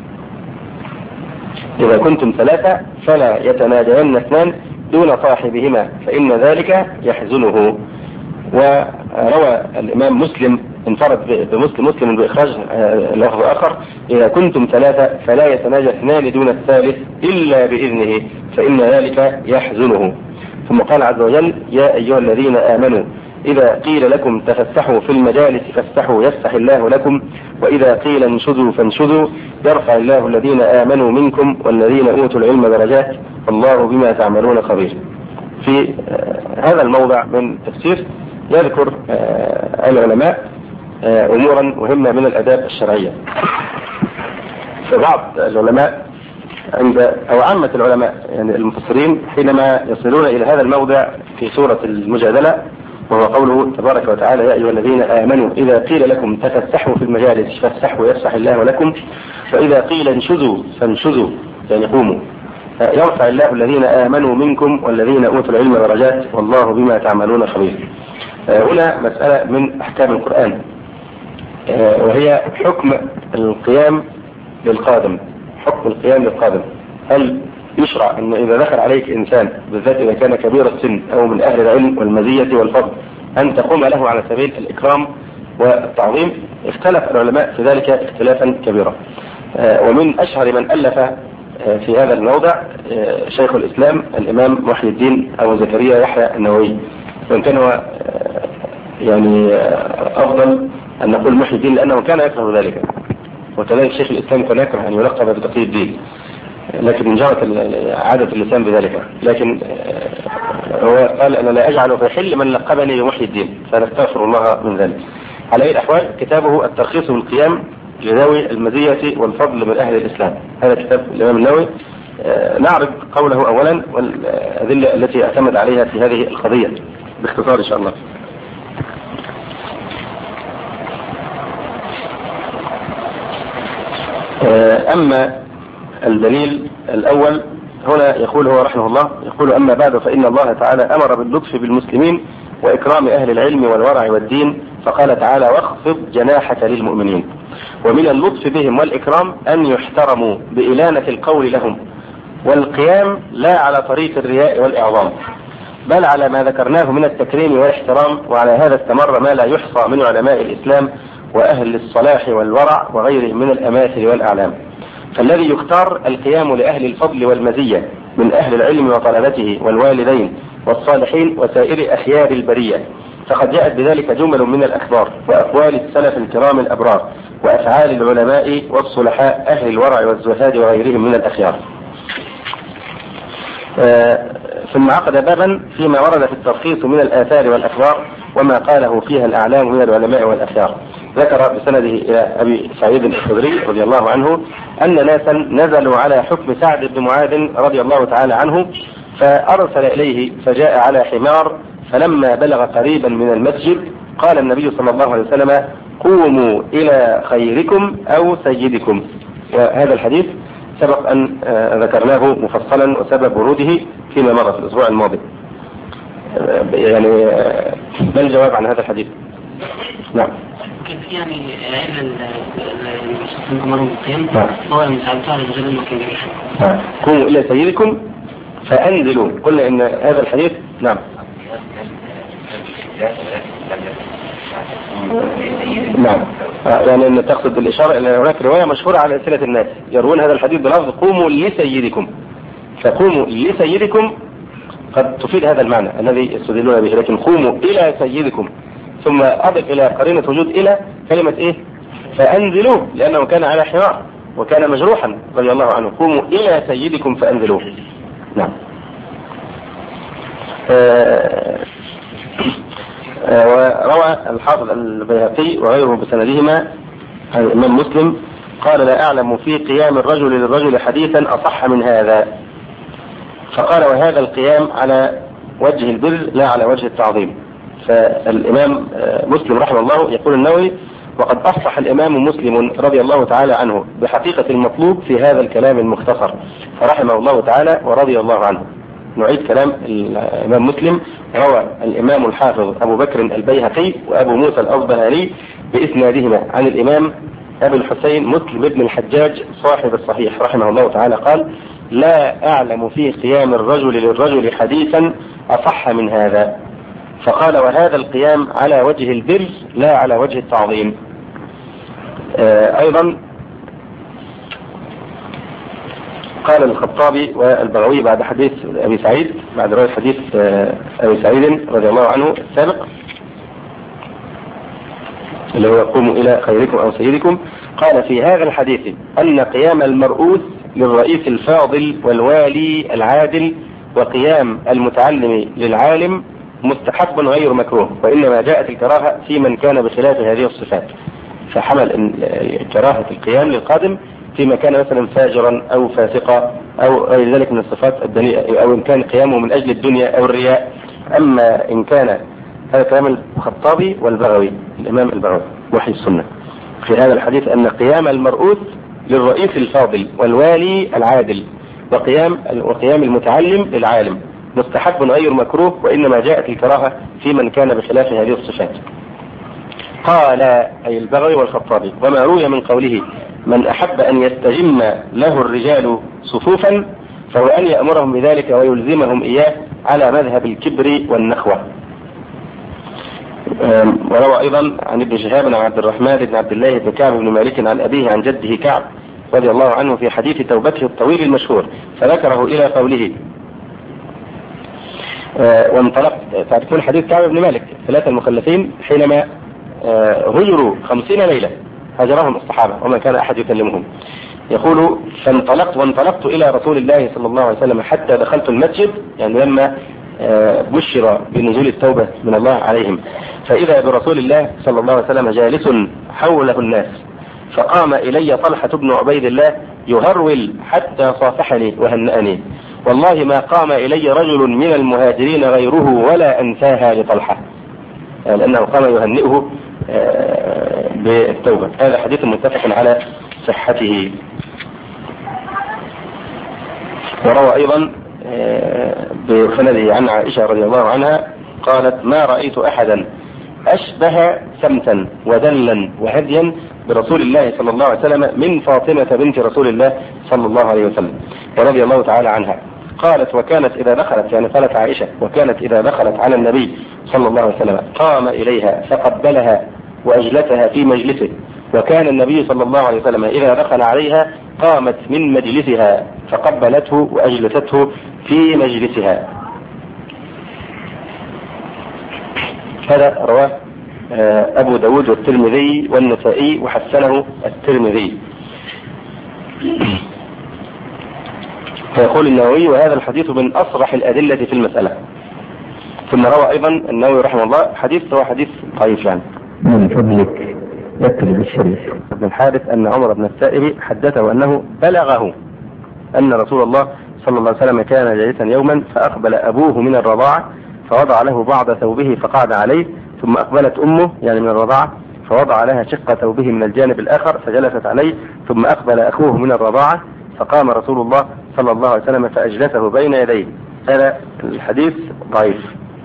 إذا كنتم ثلاثة فلا يتناجين اثنان دون صاحبهما فإن ذلك يحزنه. وروى الإمام مسلم انفرد بمسلم مسلم بإخراج لفظ آخر إذا كنتم ثلاثة فلا يتناجى اثنان دون الثالث إلا بإذنه فإن ذلك يحزنه. ثم قال عز وجل يا أيها الذين آمنوا إذا قيل لكم تفسحوا في المجالس فافسحوا يفسح الله لكم وإذا قيل انشزوا فانشزوا يرفع الله الذين آمنوا منكم والذين أوتوا العلم درجات والله بما تعملون خبير. في هذا الموضع من تفسير يذكر العلماء أمورا مهمة من الآداب الشرعية. فبعض العلماء عند أو عامة العلماء يعني المفسرين حينما يصلون إلى هذا الموضع في سورة المجادلة وهو قوله تبارك وتعالى يا أيها الذين آمنوا إذا قيل لكم تفسحوا في المجالس فافسحوا يفسح الله لكم وإذا قيل انشزوا فانشزوا يعني قوموا يرفع الله الذين آمنوا منكم والذين أوتوا العلم درجات والله بما تعملون خبير. هنا مسألة من أحكام القرآن وهي حكم القيام للقادم. حكم القيام للقادم هل يشرع أن إذا دخل عليك إنسان بالذات إذا كان كبير السن أو من أهل العلم والمزية والفضل أن تقوم له على سبيل الإكرام والتعظيم؟ اختلف العلماء في ذلك اختلافا كبيرا. ومن أشهر من ألف في هذا الموضع شيخ الإسلام الإمام محي الدين أبو زكريا يحيى النووي، وإن كان هو يعني أفضل أن نقول محي الدين لأنه كان يكره ذلك، وكذلك شيخ الإسلام كان يكره أن يلقب بتقي الدين لكن جرت عادة اللسان بذلك، لكن هو قال أنا لا أجعل في حل من لقبني بمحي الدين فنستغفر الله من ذلك. على أي الأحوال كتابه الترخيص بالقيام لذوي المزية والفضل من أهل الإسلام، هذا كتاب الإمام النووي نعرض قوله أولا والأدلة التي اعتمد عليها في هذه القضية باختصار إن شاء الله. أما الدليل الأول هنا يقول هو رحمه الله، يقول أما بعد فإن الله تعالى أمر باللطف بالمسلمين وإكرام أهل العلم والورع والدين، فقال تعالى واخفض جناحك للمؤمنين. ومن اللطف بهم والإكرام أن يحترموا بإلانة القول لهم والقيام لا على طريق الرياء والإعظام، بل على ما ذكرناه من التكريم والاحترام. وعلى هذا استمر ما لا يحصى من علماء الإسلام وأهل الصلاح والورع وغيرهم من الأماثل والأعلام. فالذي يختار القيام لأهل الفضل والمزية من أهل العلم وطلبته والوالدين والصالحين وسائر أخيار البرية، فقد جاءت بذلك جمل من الأخبار وأقوال السلف الكرام الأبرار وأفعال العلماء والصلحاء أهل الورع والزهاد وغيرهم من الأخيار. ثم عقد بابا فيما ورد في الترخيص من الآثار والأخبار وما قاله فيها الأعلام من العلماء والأخيار. ذكر بسنده إلى أبي سعيد الخدري رضي الله عنه أن ناسا نزلوا على حكم سعد بن معاذ رضي الله تعالى عنه، فأرسل إليه فجاء على حمار، فلما بلغ قريبا من المسجد قال النبي صلى الله عليه وسلم قوموا إلى خيركم أو سيدكم. وهذا الحديث سبق أن ذكرناه مفصلا وسبب وروده فيما مر في الأسبوع الماضي. يعني ما الجواب عن هذا الحديث؟ نعم. كان في يعني علم الأمر والقيام هو من سعبتها للجل المكين. قوموا إلى سيدكم فأنزلوا. قلنا إن هذا الحديث نعم نعم يعني أن تقصد الإشارة إلى هناك رواية مشهورة على ألسنة الناس يروون هذا الحديث بلفظ قوموا لسيدكم، فقوموا لسيدكم قد تفيد هذا المعنى الذي يستدلون به، لكن قوموا إلى سيدكم ثم أضف إلى قرينة وجود إلى كلمة إيه فأنزلوه، لأنه كان على حمار وكان مجروحا رضي الله عنه. قوموا إلى سيدكم فأنزلوه. نعم. آه آه وروى الحافظ البيهقي وغيره بسندهما عن الإمام مسلم قال لا أعلم في قيام الرجل للرجل حديثا أصح من هذا، فقال وهذا القيام على وجه البر لا على وجه التعظيم. فالإمام مسلم رحمه الله يقول النووي وقد أصح الإمام مسلم رضي الله تعالى عنه بحقيقة المطلوب في هذا الكلام المختصر فرحمه الله تعالى ورضي الله عنه. نعيد كلام الإمام مسلم. روى الإمام الحافظ أبو بكر البيهقي وأبو موسى الأصبهاني بإسنادهما عن الإمام أبي الحسين مسلم بن الحجاج صاحب الصحيح رحمه الله تعالى قال لا أعلم في قيام الرجل للرجل حديثا أصح من هذا، فقال وهذا القيام على وجه البر لا على وجه التعظيم. آه أيضا قال الخطابي والبغوي بعد حديث أبي سعيد بعد رواية حديث آه أبي سعيد رضي الله عنه السابق اللي هو قوموا إلى خيركم أو سيدكم، قال في هذا الحديث أن قيام المرؤوس للرئيس الفاضل والوالي العادل وقيام المتعلم للعالم مستحب غير مكروه، وإنما جاءت الكراهة في من كان بخلاف هذه الصفات، فحمل كراهة القيام للقادم فيما كان مثلا فاجرا أو فاسقا أو غير ذلك من الصفات الدنيئة، أو إن كان قيامه من أجل الدنيا أو الرياء. أما إن كان هذا كلام الخطابي والبغوي الإمام البغوي وحي السنة في هذا الحديث أن قيام المرؤوس للرئيس الفاضل والوالي العادل وقيام وقيام المتعلم للعالم مستحب غير مكروه، وإنما جاءت الكراهة في من كان بخلاف هذه الصفات. قال أي البغوي والخطابي وما روي من قوله من أحب أن يستجم له الرجال صفوفا فهو أن يأمرهم بذلك ويلزمهم إياه على مذهب الكبر والنخوة. وروى أيضا عن ابن شهاب عن عبد الرحمن بن عبد الله بن كعب بن مالك عن أبيه عن جده كعب رضي الله عنه في حديث توبته الطويل المشهور فذكره إلى قوله وانطلقت. تعرفون حديث كعب بن مالك ثلاثة المخلفين حينما هجروا خمسين ليلة هجرهم الصحابة وما كان أحد يكلمهم، يقول فانطلقت وانطلقت إلى رسول الله صلى الله عليه وسلم حتى دخلت المسجد، يعني لما بشر بنزول التوبة من الله عليهم، فإذا برسول الله صلى الله عليه وسلم جالس حوله الناس، فقام إلي طلحة بن عبيد الله يهرول حتى صافحني وهنأني، والله ما قام إلي رجل من المهاجرين غيره ولا أنساها لطلحة، لأنه قام يهنئه بالتوبة. هذا حديث متفق على صحته. وروى أيضا بسنده عن عائشة رضي الله عنها قالت: ما رأيت أحدا أشبه سمتا ودلا وهديا برسول الله صلى الله عليه وسلم من فاطمة بنت رسول الله صلى الله عليه وسلم ورضي الله تعالى عنها. قالت: وكانت إذا دخلت، يعني قالت عائشة، وكانت إذا دخلت على النبي صلى الله عليه وسلم قام إليها فقبلها وأجلسها في مجلسه، وكان النبي صلى الله عليه وسلم إذا دخل عليها قامت من مجلسها فقبلته وأجلسته في مجلسها. هذا رواه أبو داود والترمذي والنسائي وحسنه الترمذي. فيقول النووي: وهذا الحديث من أصرح الأدلة في المسألة. ثم روى أيضا النووي رحمه الله حديث هو حديث ضعيف يعني. من فضلك يكتب الشريف. ابن الحارث أن عمر بن السائب حدثه أنه بلغه أن رسول الله صلى الله عليه وسلم كان جالسا يوما فأقبل أبوه من الرضاعة فوضع له بعض ثوبه فقعد عليه، ثم أقبلت أمه يعني من الرضاعة فوضع لها شق ثوبه من الجانب الآخر فجلست عليه، ثم أقبل أخوه من الرضاعة فقام رسول الله صلى الله عليه وسلم فأجلسه بين يديه. هذا الحديث ضعيف.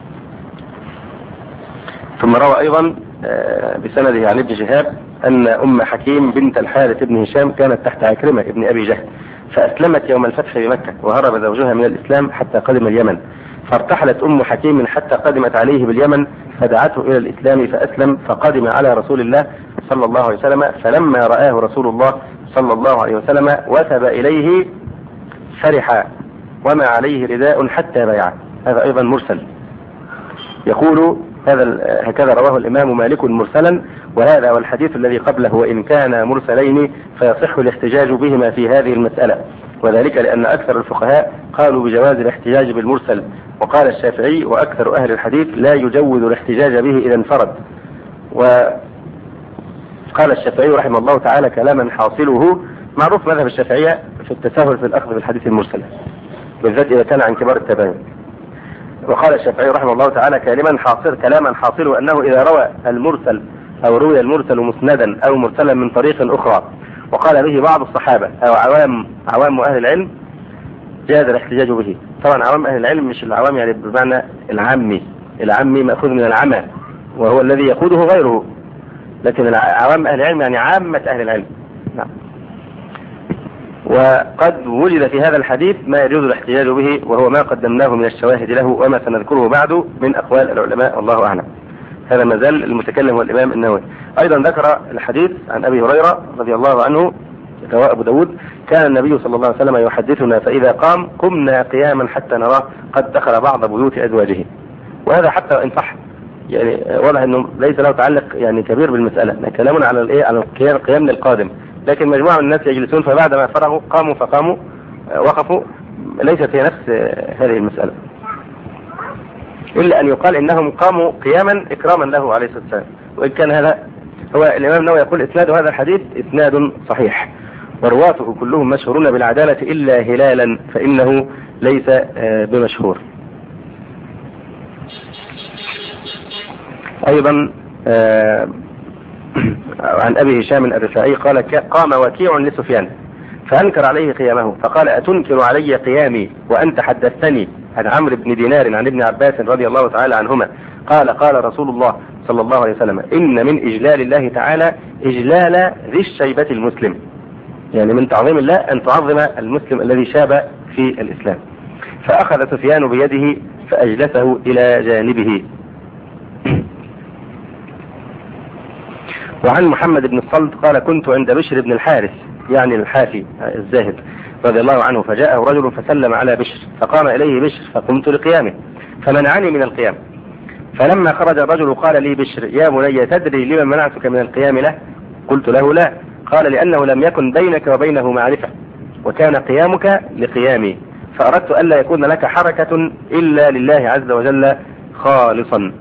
ثم روى أيضا بسنده عن ابن شهاب أن أم حكيم بنت الحارث بن هشام كانت تحت عكرمة ابن أبي جهل، فأسلمت يوم الفتح بمكة وهرب زوجها من الإسلام حتى قدم اليمن، فارتحلت أم حكيم حتى قدمت عليه باليمن فدعته إلى الإسلام فأسلم، فقدم على رسول الله صلى الله عليه وسلم، فلما رآه رسول الله صلى الله عليه وسلم وثب إليه فرح وما عليه رداء حتى بايعه. هذا أيضا مرسل. يقول هذا هكذا رواه الإمام مالك مرسلا، وهذا والحديث الذي قبله وإن كان مرسلين فيصح الاحتجاج بهما في هذه المسألة، وذلك لأن أكثر الفقهاء قالوا بجواز الاحتجاج بالمرسل، وقال الشافعي وأكثر أهل الحديث لا يجوز الاحتجاج به إذا انفرد. وقال الشافعي رحمه الله تعالى كلاما حاصله معروف مذهب الشافعية في التساهل في الأخذ بالحديث المرسل بالذات إذا كان عن كبار التابعين. وقال الشافعي رحمه الله تعالى كلاما حاصل كلاما حاصله أنه إذا روى المرسل أو روي المرسل مسندا أو مرسلا من طريق أخرى وقال به بعض الصحابة أو عوام عوام أهل العلم جاز الاحتجاج به. طبعا عوام أهل العلم مش العوام يعني بمعنى العامي، العامي مأخوذ من العمى وهو الذي يقوده غيره، لكن عوام أهل العلم يعني عامة أهل العلم. نعم. وقد وجد في هذا الحديث ما يجوز الاحتجاج به، وهو ما قدمناه من الشواهد له وما سنذكره بعد من أقوال العلماء والله أعلم. هذا ما زال المتكلم هو الإمام النووي. أيضا ذكر الحديث عن أبي هريرة رضي الله عنه رواه أبو داود كان النبي صلى الله عليه وسلم يحدثنا فإذا قام قمنا قياما حتى نراه قد دخل بعض بيوت أزواجه. وهذا حتى وإن صح يعني واضح أنه ليس له تعلق يعني كبير بالمسألة، كلامنا على الإيه على القيام القيام للقادم، لكن مجموعة من الناس يجلسون فبعد ما فرغوا قاموا فقاموا وقفوا، ليست هي نفس هذه المسألة، إلا أن يقال إنهم قاموا قياما إكراما له عليه الصلاة والسلام. وإن كان هذا هو الإمام النووي يقول إسناد هذا الحديث إسناد صحيح ورواته كلهم مشهورون بالعدالة إلا هلالا فإنه ليس بمشهور. أيضا عن أبي هشام الرفاعي قال قام وكيع لسفيان فأنكر عليه قيامه فقال أتنكر علي قيامي وأنت حدثتني عن عمرو بن دينار عن ابن عباس رضي الله تعالى عنهما قال قال رسول الله صلى الله عليه وسلم إن من إجلال الله تعالى إجلال ذي الشيبة المسلم، يعني من تعظيم الله أن تعظم المسلم الذي شاب في الإسلام. فأخذ سفيان بيده فأجلسه إلى جانبه. وعن محمد بن الصلت قال كنت عند بشر بن الحارث يعني الحافي الزاهد رضي الله عنه فجاءه رجل فسلم على بشر فقام إليه بشر فقمت لقيامه فمنعني من القيام، فلما خرج الرجل قال لي بشر يا بني تدري لما منعتك من القيام له؟ قلت له لا. قال لأنه لم يكن بينك وبينه معرفة وكان قيامك لقيامي فأردت ألا يكون لك حركة إلا لله عز وجل خالصا.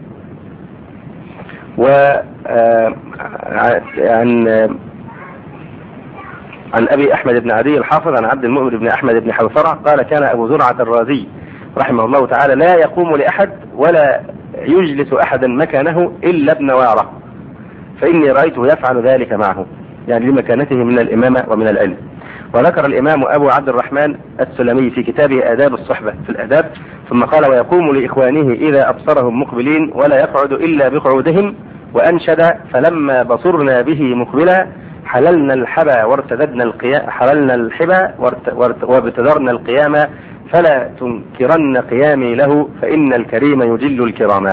و عن عن أبي أحمد بن عدي الحافظ عن عبد المؤمن بن أحمد بن حوثرة قال كان أبو زرعة الرازي رحمه الله تعالى لا يقوم لأحد ولا يجلس أحدا مكانه إلا ابن وارة، فإني رأيته يفعل ذلك معه، يعني لمكانته من الإمامة ومن العلم. وذكر الإمام أبو عبد الرحمن السلمي في كتابه آداب الصحبة في الآداب ثم قال ويقوم لإخوانه إذا أبصرهم مقبلين ولا يقعد إلا بقعودهم، وأنشد فلما بصرنا به مقبلا حللنا الحبا وارتددنا القيام حللنا الحبا وابتدرنا القيام فلا تنكرن قيامي له فإن الكريم يجل الكراما.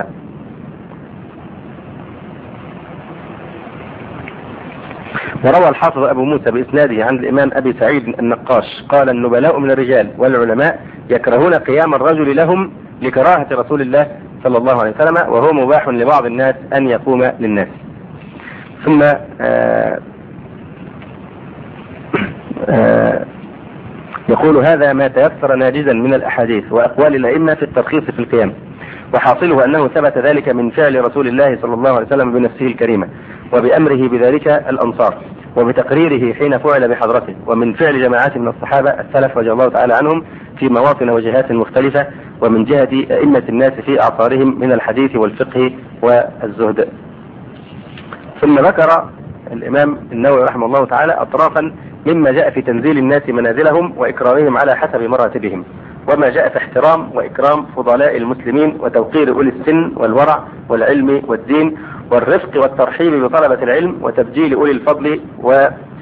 وروى الحافظ أبو موسى بإسناده عن الإمام أبي سعيد النقاش قال النبلاء من الرجال والعلماء يكرهون قيام الرجل لهم لكراهة رسول الله صلى الله عليه وسلم، وهو مباح لبعض الناس أن يقوم للناس. ثم آآ آآ يقول هذا ما تيسر ناجزا من الأحاديث وأقوال الأئمة في الترخيص في القيام، وحاصله أنه ثبت ذلك من فعل رسول الله صلى الله عليه وسلم بنفسه الكريمة وبأمره بذلك الأنصار وبتقريره حين فعل بحضرته، ومن فعل جماعات من الصحابة السلف رضي الله تعالى عنهم في مواطن وجهات مختلفة، ومن جهة أئمة الناس في أعصارهم من الحديث والفقه والزهد. ثم ذكر الإمام النووي رحمه الله تعالى أطرافا مما جاء في تنزيل الناس منازلهم وإكرامهم على حسب مراتبهم، وما جاء في احترام وإكرام فضلاء المسلمين وتوقير أولي السن والورع والعلم والدين والرفق والترحيب بطلبة العلم وتبجيل أولي الفضل و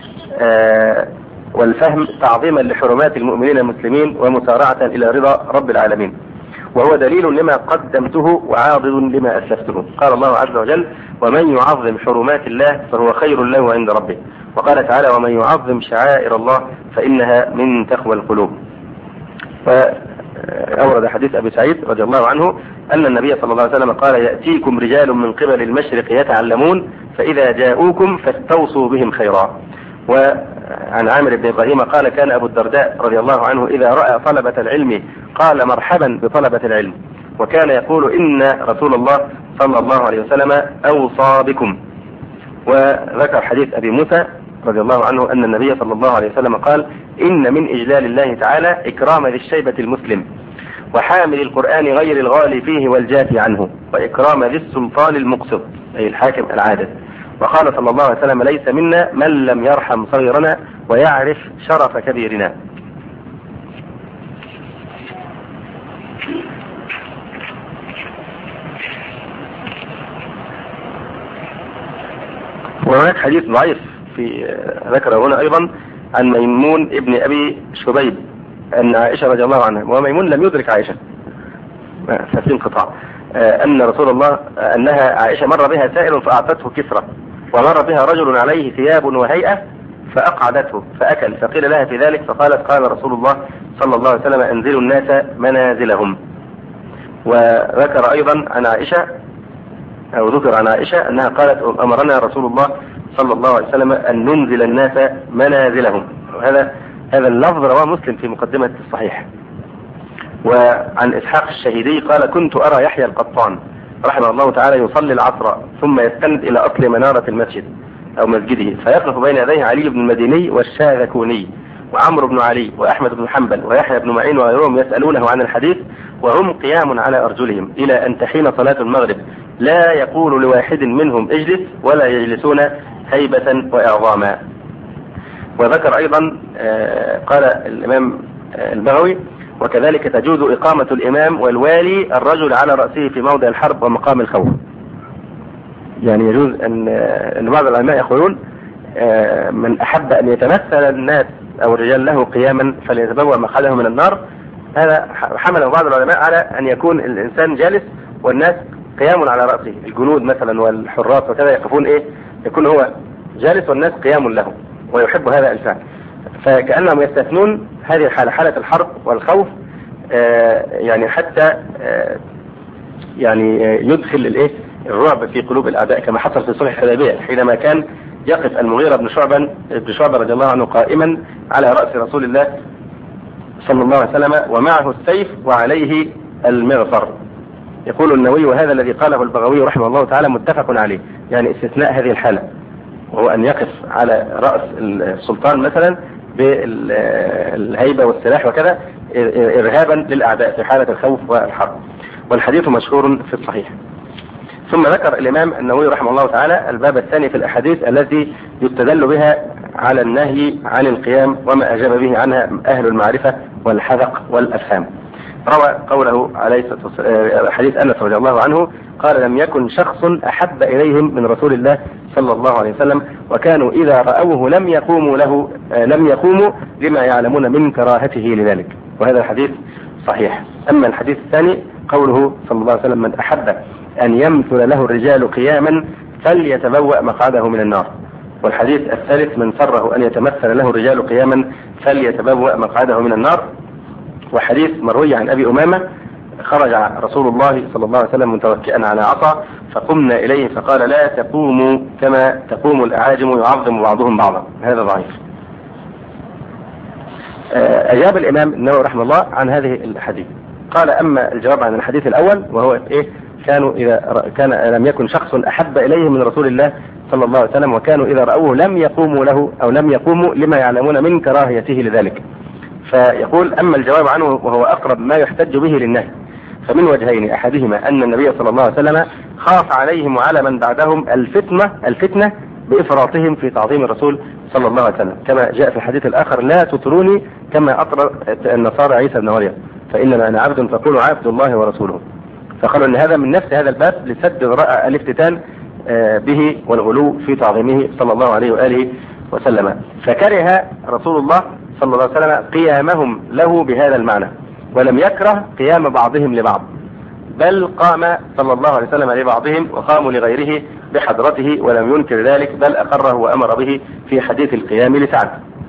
والفهم تعظيما لحرمات المؤمنين المسلمين ومسارعة إلى رضا رب العالمين، وهو دليل لما قدمته وعاضد لما أسلفته. قال الله عز وجل ومن يعظم حرمات الله فهو خير له عند ربه، وقال تعالى ومن يعظم شعائر الله فإنها من تقوى القلوب. فأورد حديث أبي سعيد رضي الله عنه أن النبي صلى الله عليه وسلم قال يأتيكم رجال من قبل المشرق يتعلمون فإذا جاءوكم فاستوصوا بهم خيرا. وعن عامر بن إبراهيم قال كان أبو الدرداء رضي الله عنه إذا رأى طلبة العلم قال مرحبا بطلبة العلم، وكان يقول إن رسول الله صلى الله عليه وسلم أوصى بكم. وذكر حديث أبي موسى رضي الله عنه أن النبي صلى الله عليه وسلم قال إن من إجلال الله تعالى إكرام ذي الشيبة المسلم وحامل القرآن غير الغالي فيه والجافي عنه، وإكرام ذي السلطان المقسط أي الحاكم العادل. وقال صلى الله عليه وسلم ليس منا من لم يرحم صغيرنا ويعرف شرف كبيرنا. وهناك حديث ضعيف في ذكره هنا أيضا عن ميمون ابن أبي شبيب أن عائشة رضي الله عنها، وميمون لم يدرك عائشة ففي انقطاع، أن رسول الله أنها عائشة مر بها سائل فأعطته كسرة، ومر بها رجل عليه ثياب وهيئة فأقعدته فأكل، فقيل لها في ذلك فقالت قال رسول الله صلى الله عليه وسلم أنزلوا الناس منازلهم. وذكر أيضا عن عائشة أو ذكر عن عائشة أنها قالت أمرنا رسول الله صلى الله عليه وسلم أن ننزل الناس منازلهم، وهذا هذا اللفظ رواه مسلم في مقدمة الصحيح. وعن إسحاق الشهيدي قال كنت أرى يحيى القطان رحمه الله تعالى يصلي العصر ثم يستند إلى أصل منارة المسجد أو مسجده فيقف بين يديه علي بن المديني والشاذكوني وعمرو بن علي وأحمد بن حنبل ويحيى بن معين وغيرهم يسألونه عن الحديث وهم قيام على أرجلهم إلى أن تحين صلاة المغرب لا يقول لواحد منهم اجلس ولا يجلسون هيبة وإعظاما. وذكر أيضا قال الإمام البغوي وكذلك تجوز إقامة الإمام والوالي الرجل على رأسه في موضع الحرب ومقام الخوف. يعني يجوز أن, أن بعض العلماء يقولون من أحب أن يتمثل الناس أو الرجال له قياما فليتبوأ مقعده من النار. هذا حمله بعض العلماء على أن يكون الإنسان جالس والناس قيام على رأسه، الجنود مثلا والحراس وكذا يقفون إيه يكون هو جالس والناس قيام له، ويحب هذا الفعل. فكأنهم يستثنون هذه الحالة حالة الحرب والخوف آه يعني حتى آه يعني يدخل الايه الرعب في قلوب الأعداء كما حصل في صلح الحديبية حينما كان يقف المغيرة بن شعبة بن شعبة رضي الله عنه قائما على رأس رسول الله صلى الله عليه وسلم ومعه السيف وعليه المغفر. يقول النووي وهذا الذي قاله البغوي رحمه الله تعالى متفق عليه، يعني استثناء هذه الحالة، وهو أن يقف على رأس السلطان مثلا بالهيبة والسلاح وكذا إرهابا للأعداء في حالة الخوف والحرب. والحديث مشهور في الصحيح. ثم ذكر الإمام النووي رحمه الله تعالى الباب الثاني في الأحاديث التي يستدل بها على النهي عن القيام وما أجاب به عنها أهل المعرفة والحذق والأفهام. روى قوله عليه الصلاة والسلام حديث أنس رضي الله عنه قال: لم يكن شخص أحب إليهم من رسول الله صلى الله عليه وسلم، وكانوا إذا رأوه لم يقوموا له لم يقوموا لما يعلمون من كراهته لذلك. وهذا الحديث صحيح. أما الحديث الثاني قوله صلى الله عليه وسلم: من أحب أن يمثل له الرجال قياما فليتبوأ مقعده من النار. والحديث الثالث: من سره أن يتمثل له الرجال قياما فليتبوأ مقعده من النار. وحديث مروي عن أبي أمامة: خرج رسول الله صلى الله عليه وسلم متوكئا على عصا فقمنا إليه فقال: لا تقوموا كما تقوم الأعاجم يعظم بعضهم بعضا. هذا ضعيف. أجاب الإمام النووي رحمه الله عن هذه الحديث، قال: أما الجواب عن الحديث الأول وهو إيه؟ كانوا إذا كان لم يكن شخص أحب إليه من رسول الله صلى الله عليه وسلم، وكانوا إذا رأوه لم يقوموا له أو لم يقوموا لما يعلمون من كراهيته لذلك. فيقول: أما الجواب عنه وهو أقرب ما يحتج به للنهي فمن وجهين: أحدهما أن النبي صلى الله عليه وسلم خاف عليهم وعلى من بعدهم الفتنة الفتنة بإفراطهم في تعظيم الرسول صلى الله عليه وسلم، كما جاء في الحديث الآخر: لا تطروني كما أطر النصارى عيسى بن مريم فإنما أنا عبد فقولوا عبد الله ورسوله. فقالوا أن هذا من نفس هذا الباب لسد ذرائع الافتتان به والغلو في تعظيمه صلى الله عليه وآله وسلم. فكره رسول الله صلى الله عليه وسلم قيامهم له بهذا المعنى، ولم يكره قيام بعضهم لبعض، بل قام صلى الله عليه وسلم لبعضهم وقاموا لغيره بحضرته ولم ينكر ذلك، بل أقره وأمر به في حديث القيام لسعد.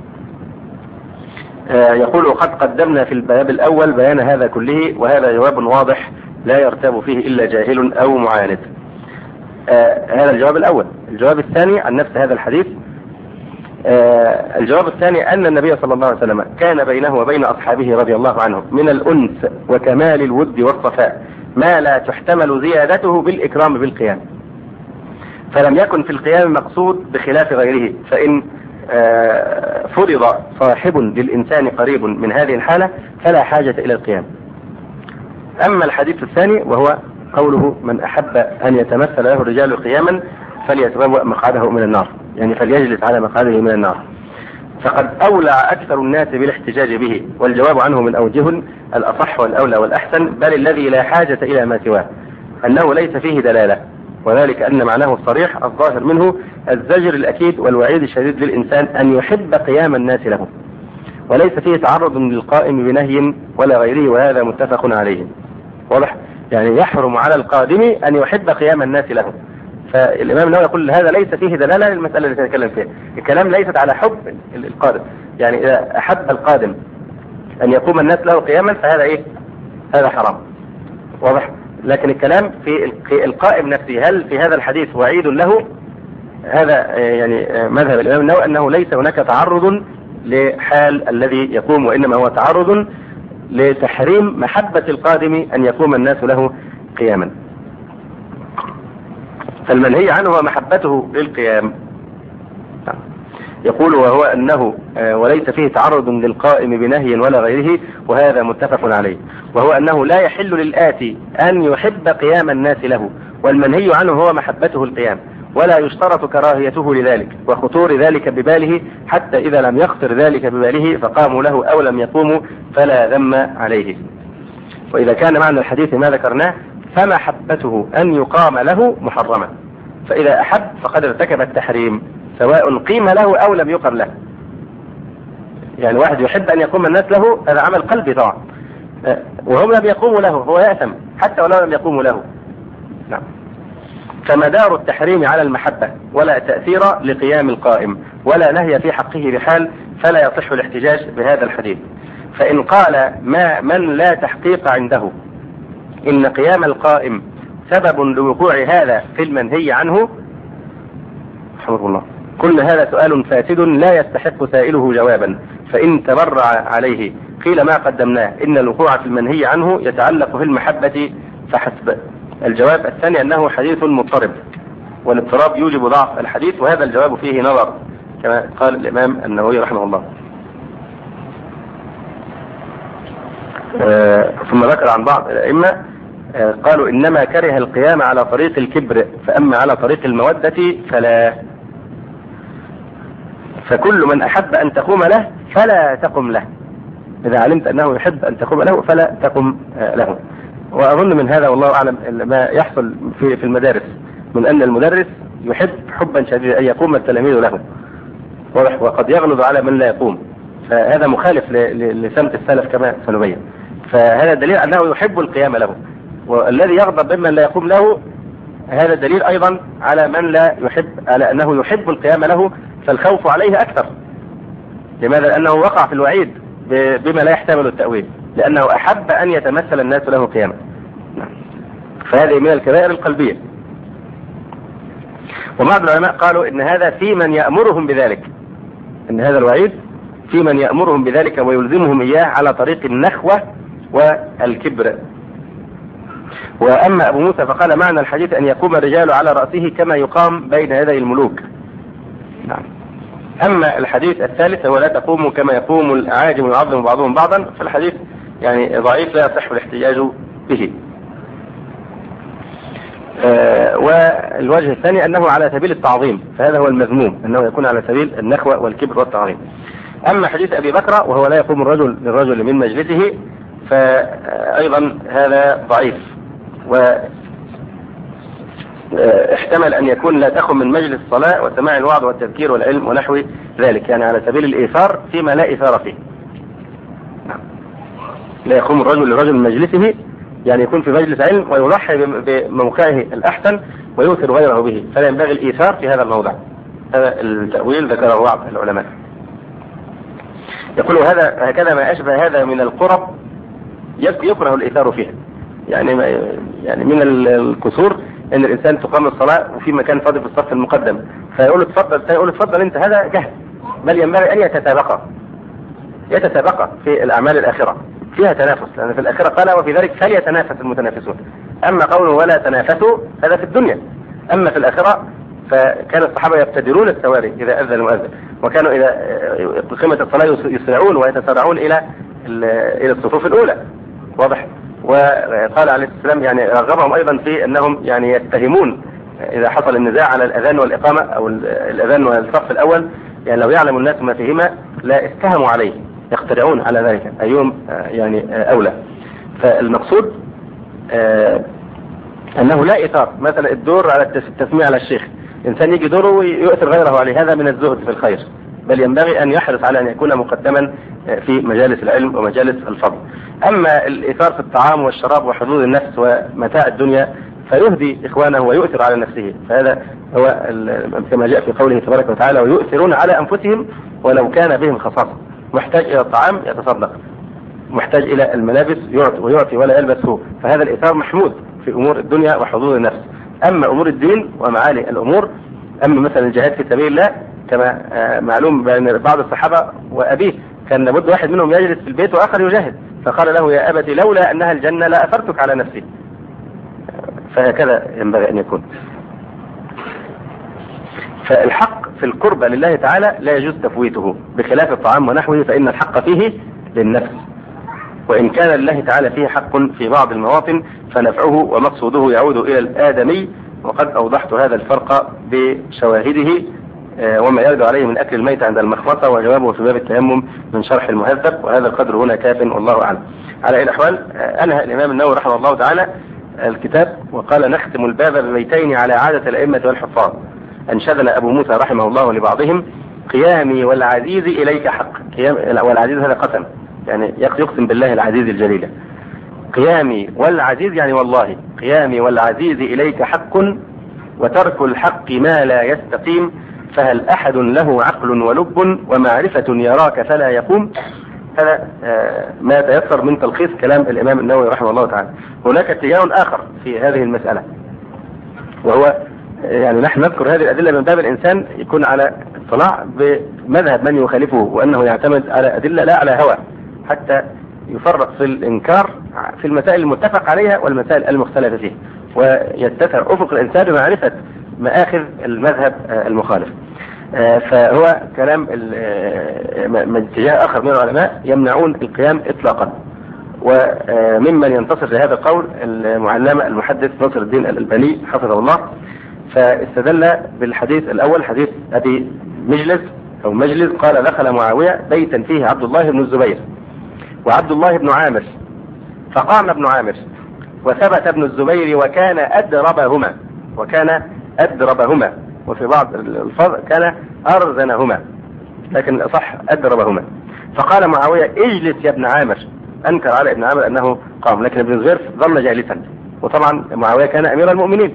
يقول: وقد قدمنا في الباب الأول بيان هذا كله، وهذا جواب واضح لا يرتاب فيه إلا جاهل أو معاند. هذا الجواب الأول. الجواب الثاني عن نفس هذا الحديث: آه الجواب الثاني أن النبي صلى الله عليه وسلم كان بينه وبين أصحابه رضي الله عنهم من الأنس وكمال الود والصفاء ما لا تحتمل زيادته بالإكرام بالقيام، فلم يكن في القيام مقصود بخلاف غيره، فإن آه فرض صاحب للإنسان قريب من هذه الحالة فلا حاجة إلى القيام. أما الحديث الثاني وهو قوله: من أحب أن يتمثل له الرجال قياما فليتبوأ مقعده من النار، يعني فليجلس على مقعده من النار، فقد أولع أكثر الناس بالاحتجاج به، والجواب عنه من أوجه الأصح والأولى والأحسن، بل الذي لا حاجة إلى ما سواه، أنه ليس فيه دلالة، وذلك أن معناه الصريح الظاهر منه الزجر الأكيد والوعيد الشديد للإنسان أن يحب قيام الناس له، وليس فيه تعرض للقائم بنهي ولا غيره، وهذا متفق عليه. واضح؟ يعني يحرم على القادم أن يحب قيام الناس له. فالإمام النووي يقول هذا ليس فيه دلالة للمسألة التي نتكلم فيها. الكلام ليست على حب القادم، يعني إذا أحب القادم أن يقوم الناس له قياما فهذا إيه؟ هذا حرام. واضح؟ لكن الكلام في القائم نفسه، هل في هذا الحديث وعيد له؟ هذا يعني مذهب الإمام النووي أنه ليس هناك تعرض لحال الذي يقوم، وإنما هو تعرض لتحريم محبة القادم أن يقوم الناس له قياما. فالمنهي عنه هو محبته للقيام. يقول: وهو أنه وليس فيه تعرض للقائم بنهي ولا غيره، وهذا متفق عليه، وهو أنه لا يحل للآتي أن يحب قيام الناس له، والمنهي عنه هو محبته القيام، ولا يشترط كراهيته لذلك وخطور ذلك بباله، حتى إذا لم يخطر ذلك بباله فقاموا له أو لم يقوموا فلا ذم عليه. وإذا كان معنى الحديث ما ذكرناه فمحبته أن يقام له محرمة، فإذا أحب فقد ارتكب التحريم سواء قيم له أو لم يقم له. يعني واحد يحب أن يقوم الناس له، هذا عمل قلبي طبعا، وهم لم يقوموا له هو يأثم حتى ولو لم يقوموا له. نعم. فمدار التحريم على المحبة، ولا تأثير لقيام القائم، ولا نهي في حقه بحال، فلا يصح الاحتجاج بهذا الحديث. فإن قال ما من لا تحقيق عنده إن قيام القائم سبب لوقوع هذا في المنهي عنه، رحمه الله، كل هذا سؤال فاسد لا يستحق سائله جوابا، فإن تبرع عليه قيل ما قدمناه إن الوقوع في المنهي عنه يتعلق في المحبة فحسب. الجواب الثاني أنه حديث مضطرب، والاضطراب يوجب ضعف الحديث، وهذا الجواب فيه نظر كما قال الإمام النووي رحمه الله. آه ثم ذكر عن بعض الأئمة آه قالوا إنما كره القيام على طريق الكبر، فأما على طريق المودة فلا. فكل من أحب أن تقوم له فلا تقم له، إذا علمت أنه يحب أن تقوم له فلا تقم آه له. وأظن من هذا والله أعلم ما يحصل في في المدارس، من أن المدرس يحب حبا شديدا أن يقوم التلاميذ له، واضح، وقد يغلظ على من لا يقوم، فهذا مخالف لسمت السلف كما سنبين. فهذا دليل أنه يحب القيام له، والذي يغضب ممن لا يقوم له هذا دليل أيضا على من لا يحب، على أنه يحب القيام له، فالخوف عليه أكثر. لماذا؟ لأنه وقع في الوعيد بما لا يحتمل التأويل، لأنه أحب أن يتمثل الناس له قياما. فهذه من الكبائر القلبية. وبعض العلماء قالوا إن هذا في من يأمرهم بذلك، إن هذا الوعيد في من يأمرهم بذلك ويلزمهم إياه على طريق النخوة والكبر. وأما أبو موسى فقال معنى الحديث أن يقوم الرجال على رأسه كما يقام بين يدي الملوك. نعم. أما الحديث الثالث هو لا تقوم كما يقوم الأعاجم ويعظم بعضهم بعضا، فالحديث يعني ضعيف لا يصح الاحتجاج به. آه والوجه الثاني أنه على سبيل التعظيم، فهذا هو المذموم، أنه يكون على سبيل النخوة والكبر والتعظيم. أما حديث أبي بكر وهو لا يقوم الرجل للرجل من مجلسه فأيضا هذا ضعيف، واحتمل أن يكون لا تقم من مجلس الصلاة وسماع الوعظ والتذكير والعلم ونحو ذلك، يعني على سبيل الإيثار فيما لا إيثار فيه. لا يقوم الرجل للرجل من مجلسه، يعني يكون في مجلس علم ويضحي بموقعه الأحسن ويؤثر غيره به، فلا ينبغي الإيثار في هذا الموضع. هذا التأويل ذكره بعض العلماء. يقول هذا هكذا ما أشبه هذا من القرب يكره الإيثار فيها، يعني يعني من الكسور ان الانسان تقام الصلاة وفي مكان فاضي في الصف المقدم فيقول له تفضل، فيقول له تفضل انت، هذا جهل. بل ينبغي ان يتسابق يتسابق في الاعمال الاخرة، فيها تنافس، لان في الاخرة قال وفي ذلك فليتنافس المتنافسون. اما قوله ولا تنافسوا هذا في الدنيا، اما في الاخرة فكان الصحابة يبتدرون السواري اذا اذن المؤذن، وكانوا اذا قيمة الصلاة يسرعون ويتسارعون الى الى الصفوف الاولى، واضح. وقال عليه السلام يعني رغبهم ايضا في انهم يعني يتهمون اذا حصل النزاع على الاذان والاقامة او الاذان والصف الاول، يعني لو يعلم الناس ما فيهما لا اتهموا عليه، يخترعون على ذلك ايهم يعني اولى. فالمقصود انه لا اثار، مثلا الدور على التسميع على الشيخ، انسان يجي دوره ويؤثر غيره عليه، هذا من الزهد في الخير، بل ينبغي ان يحرص على ان يكون مقدما في مجالس العلم ومجالس الفضل. اما الايثار في الطعام والشراب وحظوظ النفس ومتاع الدنيا فيهدي اخوانه ويؤثر على نفسه، فهذا هو كما جاء في قوله تبارك وتعالى ويؤثرون على انفسهم ولو كان بهم خصاصة. محتاج الى الطعام يتصدق، محتاج الى الملابس يعطي ويعطي ولا يلبس هو، فهذا الايثار محمود في امور الدنيا وحظوظ النفس. اما امور الدين ومعالي الامور، اما مثلا الجهاد في سبيل الله كما معلوم بين بعض الصحابة وابيه كان لابد واحد منهم يجلس في البيت واخر يجاهد، فقال له يا ابتي لولا انها الجنة لا اثرتك على نفسي. فهكذا ينبغي ان يكون. فالحق في القربة لله تعالى لا يجوز تفويته، بخلاف الطعام ونحوه فإن الحق فيه للنفس، وإن كان لله تعالى فيه حق في بعض المواطن فنفعه ومقصوده يعود إلى الآدمي، وقد أوضحت هذا الفرق بشواهده وما يرد عليه من أكل الميت عند المخمصة، وجوابه في باب التيمم من شرح المهذب، وهذا القدر هنا كاف والله أعلم. على أي الأحوال أنهى الإمام النووي رحمه الله تعالى الكتاب وقال نختم الباب ببيتين على عادة الأئمة والحفاظ. أنشدنا أبو موسى رحمه الله لبعضهم قيامي والعزيز إليك حق. قيام والعزيز هذا قسم، يعني يقسم بالله العزيز الجليل. قيامي والعزيز يعني والله قيامي والعزيز إليك حق، وترك الحق ما لا يستقيم، فهل أحد له عقل ولب ومعرفة يراك فلا يقوم. هذا ما يتيسر من تلخيص كلام الإمام النووي رحمه الله تعالى. هناك اتجاه آخر في هذه المسألة، وهو يعني نحن نذكر هذه الأدلة من باب الإنسان يكون على اطلاع بمذهب من يخالفه، وأنه يعتمد على أدلة لا على هوى، حتى يفرق في الإنكار في المسائل المتفق عليها والمسائل المختلفة فيها، ويتسع أفق الإنسان بمعرفة مآخذ المذهب المخالف. فهو كلام من اتجاه آخر من العلماء يمنعون القيام إطلاقا. وممن ينتصر لهذا القول المعلمة المحدث ناصر الدين الألباني حفظه الله، فاستدل بالحديث الأول حديث أبي مجلس أو مجلس قال دخل معاوية بيتا فيه عبد الله بن الزبير وعبد الله بن عامر، فقام ابن عامر وثبت ابن الزبير وكان أدربهما وكان أدربهما وفي بعض الفظ كان أرزنهما، لكن الأصح أدربهما. فقال معاوية اجلس يا ابن عامر، أنكر على ابن عامر أنه قام، لكن ابن الزبير ظل جالسا، وطبعا معاوية كان أمير المؤمنين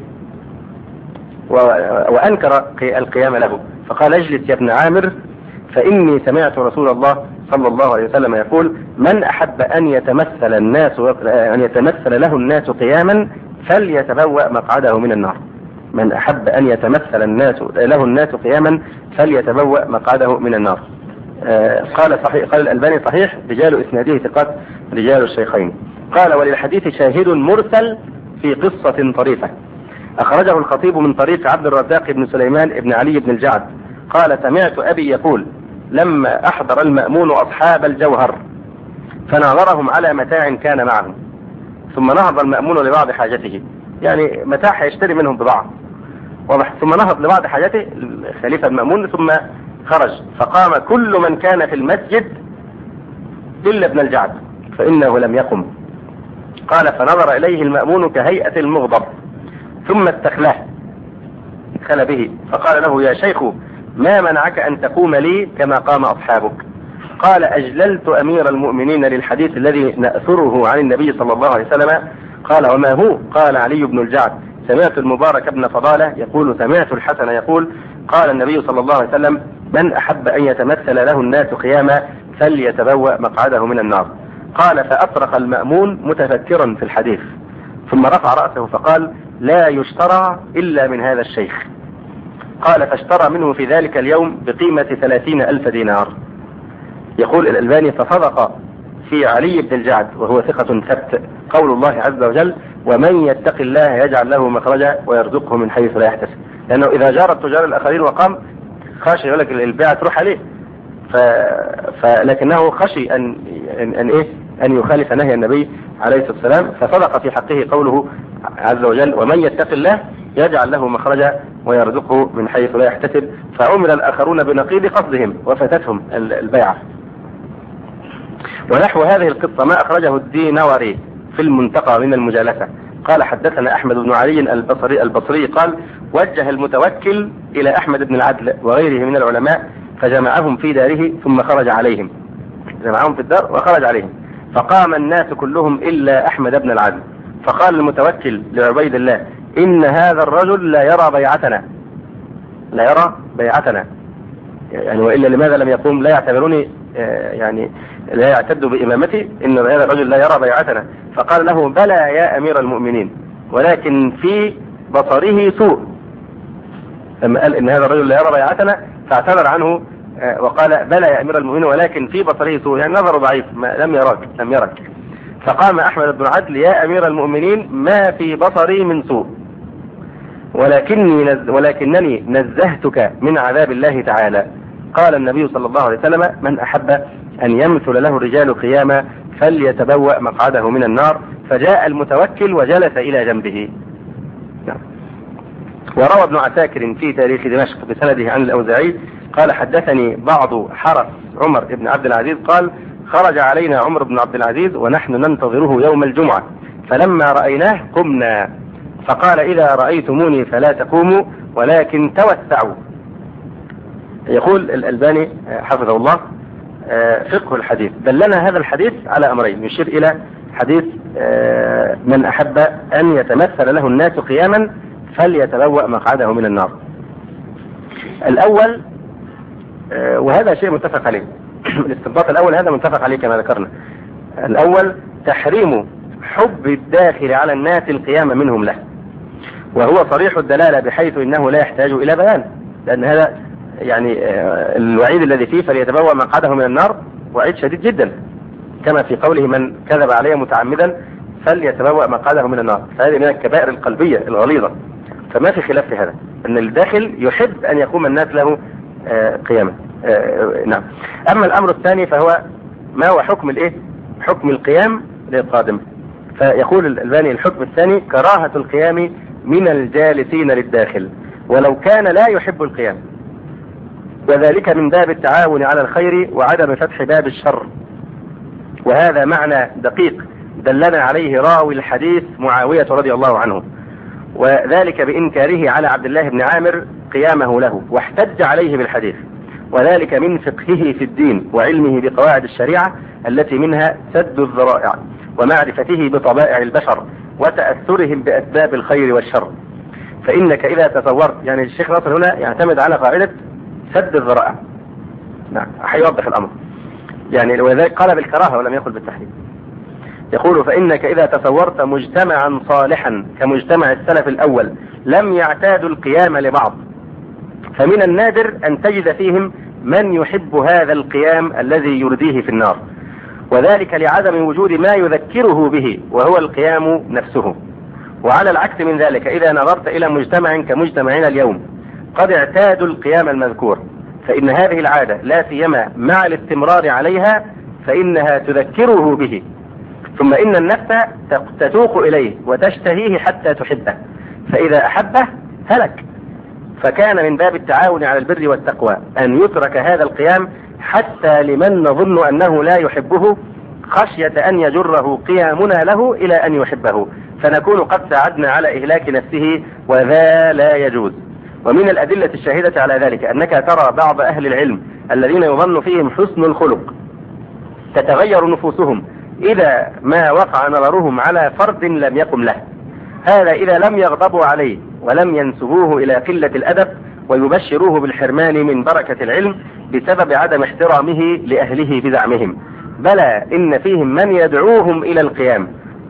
وأنكر القيام له، فقال اجلس يا ابن عامر فإني سمعت رسول الله صلى الله عليه وسلم يقول من أحب أن يتمثل الناس أن يتمثل له الناس قياما فليتبوأ مقعده من النار. من أحب أن يتمثل الناس له الناس قياما فليتبوأ مقعده من النار. آه قال صحيح، قال الألباني صحيح رجال إسناده ثقات رجال الشيخين. قال وللحديث شاهد مرسل في قصة طريفة أخرجه الخطيب من طريق عبد الرزاق بن سليمان بن علي بن الجعد قال سمعت أبي يقول لما أحضر المأمون أصحاب الجوهر فناظرهم على متاع كان معهم، ثم نهض المأمون لبعض حاجته، يعني متاع هيشتري منهم بضاعة واضح، ثم نهض لبعض حاجته الخليفة المأمون ثم خرج، فقام كل من كان في المسجد إلا ابن الجعد فإنه لم يقم. قال فنظر إليه المأمون كهيئة المغضب ثم استخلاه خل به فقال له يا شيخ ما منعك أن تقوم لي كما قام أصحابك؟ قال أجللت أمير المؤمنين للحديث الذي نأثره عن النبي صلى الله عليه وسلم. قال وما هو؟ قال علي بن الجعد سمعت المبارك بن فضالة يقول سمعت الحسن يقول قال النبي صلى الله عليه وسلم من أحب أن يتمثل له الناس قياما فليتبوأ مقعده من النار. قال فأطرق المأمون متفكرا في الحديث ثم رفع رأسه فقال لا يشترى إلا من هذا الشيخ. قال فاشترى منه في ذلك اليوم بقيمة ثلاثين ألف دينار. يقول الألباني فصدق في علي بن الجعد وهو ثقة ثبت قول الله عز وجل ومن يتق الله يجعل له مخرجا ويرزقه من حيث لا يحتسب، لأنه إذا جار التجار الآخرين وقام خاشي يقول لك البيعة تروح عليه، ف... فلكنه خشي أن أن, أن إيه أن يخالف نهي النبي عليه الصلاة والسلام، فصدق في حقه قوله عز وجل ومن يتق الله يجعل له مخرجا ويرزقه من حيث لا يحتسب، فعمل الآخرون بنقيض قصدهم وفتتهم البيعة. ونحو هذه القصة ما أخرجه الدينوري في المنتقى من المجالسة. قال حدثنا أحمد بن علي البصري, البصري قال وجه المتوكل إلى أحمد بن العدل وغيره من العلماء فجمعهم في داره ثم خرج عليهم، جمعهم في الدار وخرج عليهم، فقام الناس كلهم إلا أحمد بن العدل، فقال المتوكل لعبيد الله إن هذا الرجل لا يرى بيعتنا لا يرى بيعتنا يعني وإلا لماذا لم يقوم؟ لا يعتبروني يعني لا يعتد بإمامتي، إن هذا الرجل لا يرى بيعتنا. فقال له بلى يا أمير المؤمنين ولكن في بصره سوء. لما قال إن هذا الرجل لا يرى بيعتنا فاعتذر عنه وقال بلى يا أمير المؤمنين ولكن في بصره سوء، يعني نظره ضعيف لم يراك لم يرك. فقام أحمد بن عدل يا أمير المؤمنين ما في بصري من سوء ولكني نز ولكنني نزهتك من عذاب الله تعالى. قال النبي صلى الله عليه وسلم من أحب أن يمثل له الرجال قياما فليتبوأ مقعده من النار. فجاء المتوكل وجلس إلى جنبه. وروى ابن عساكر في تاريخ دمشق بسنده عن الأوزاعي قال حدثني بعض حرس عمر بن عبد العزيز قال خرج علينا عمر بن عبد العزيز ونحن ننتظره يوم الجمعة فلما رأيناه قمنا فقال إذا رأيتموني فلا تقوموا ولكن توسعوا. يقول الألباني حفظه الله فقه الحديث دلنا هذا الحديث على أمرين، يشير إلى حديث من أحب أن يتمثل له الناس قياما فليتبوأ مقعده من النار. الأول وهذا شيء متفق عليه الاستنباط الأول هذا متفق عليه كما ذكرنا. الأول تحريم حب الداخل على الناس القيام منهم له، وهو صريح الدلالة بحيث إنه لا يحتاج إلى بيان، لأن هذا يعني الوعيد الذي فيه فليتبوأ مقعده من النار وعيد شديد جدا، كما في قوله من كذب عليه متعمدا فليتبوأ مقعده من النار، فهذه من الكبائر القلبية الغليظة. فما في خلاف في هذا، أن الداخل يحب أن يقوم الناس له آه قياما. آه نعم. أما الأمر الثاني فهو ما هو حكم الإيه؟ حكم القيام للقادم. فيقول الألباني الحكم الثاني كراهة القيام من الجالسين للداخل ولو كان لا يحب القيام، وذلك من باب التعاون على الخير وعدم فتح باب الشر. وهذا معنى دقيق دلنا عليه راوي الحديث معاوية رضي الله عنه، وذلك بإنكاره على عبد الله بن عامر قيامه له، واحتج عليه بالحديث، وذلك من فقهه في الدين وعلمه بقواعد الشريعة التي منها سد الذرائع ومعرفته بطبائع البشر وتأثرهم بأسباب الخير والشر. فإنك إذا تصورت، يعني الشيخ ناصر هنا يعتمد على قاعدة سد الذرائع. نعم، حيوضح الأمر، يعني وذلك قال بالكراهة ولم يقل بالتحريم. يقول فإنك إذا تصورت مجتمعا صالحا كمجتمع السلف الأول لم يعتادوا القيام لبعض، فمن النادر أن تجد فيهم من يحب هذا القيام الذي يرديه في النار، وذلك لعدم وجود ما يذكره به وهو القيام نفسه. وعلى العكس من ذلك إذا نظرت إلى مجتمع كمجتمعنا اليوم قد اعتادوا القيام المذكور، فإن هذه العادة لا سيما مع الاستمرار عليها فإنها تذكره به، ثم إن النفس تتوق إليه وتشتهيه حتى تحبه، فإذا أحبه هلك. فكان من باب التعاون على البر والتقوى أن يترك هذا القيام حتى لمن نظن أنه لا يحبه، خشية أن يجره قيامنا له إلى أن يحبه، فنكون قد ساعدنا على إهلاك نفسه، وذا لا يجوز. ومن الأدلة الشاهدة على ذلك أنك ترى بعض أهل العلم الذين يظن فيهم حسن الخلق تتغير نفوسهم إذا ما وقع نظرهم على فرد لم يقم له، هذا إذا لم يغضبوا عليه ولم ينسبوه إلى قلة الأدب ويبشروه بالحرمان من بركة العلم بسبب عدم احترامه لأهله بزعمهم، بلى إن فيهم من يدعوهم إلى القيام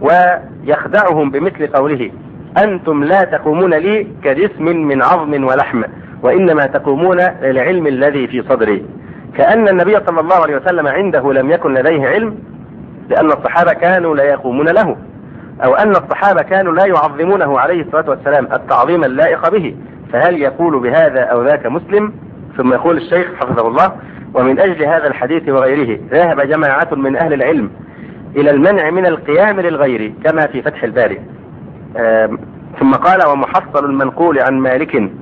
ويخدعهم بمثل قوله أنتم لا تقومون لي كجسم من عظم ولحم وإنما تقومون للعلم الذي في صدري، كأن النبي صلى الله عليه وسلم عنده لم يكن لديه علم لأن الصحابة كانوا لا يقومون له، أو أن الصحابة كانوا لا يعظمونه عليه الصلاة والسلام التعظيم اللائق به، فهل يقول بهذا أو ذاك مسلم؟ ثم يقول الشيخ حفظه الله ومن أجل هذا الحديث وغيره ذهب جماعة من أهل العلم إلى المنع من القيام للغير كما في فتح الباري. ثم قال ومحصل المنقول عن مالك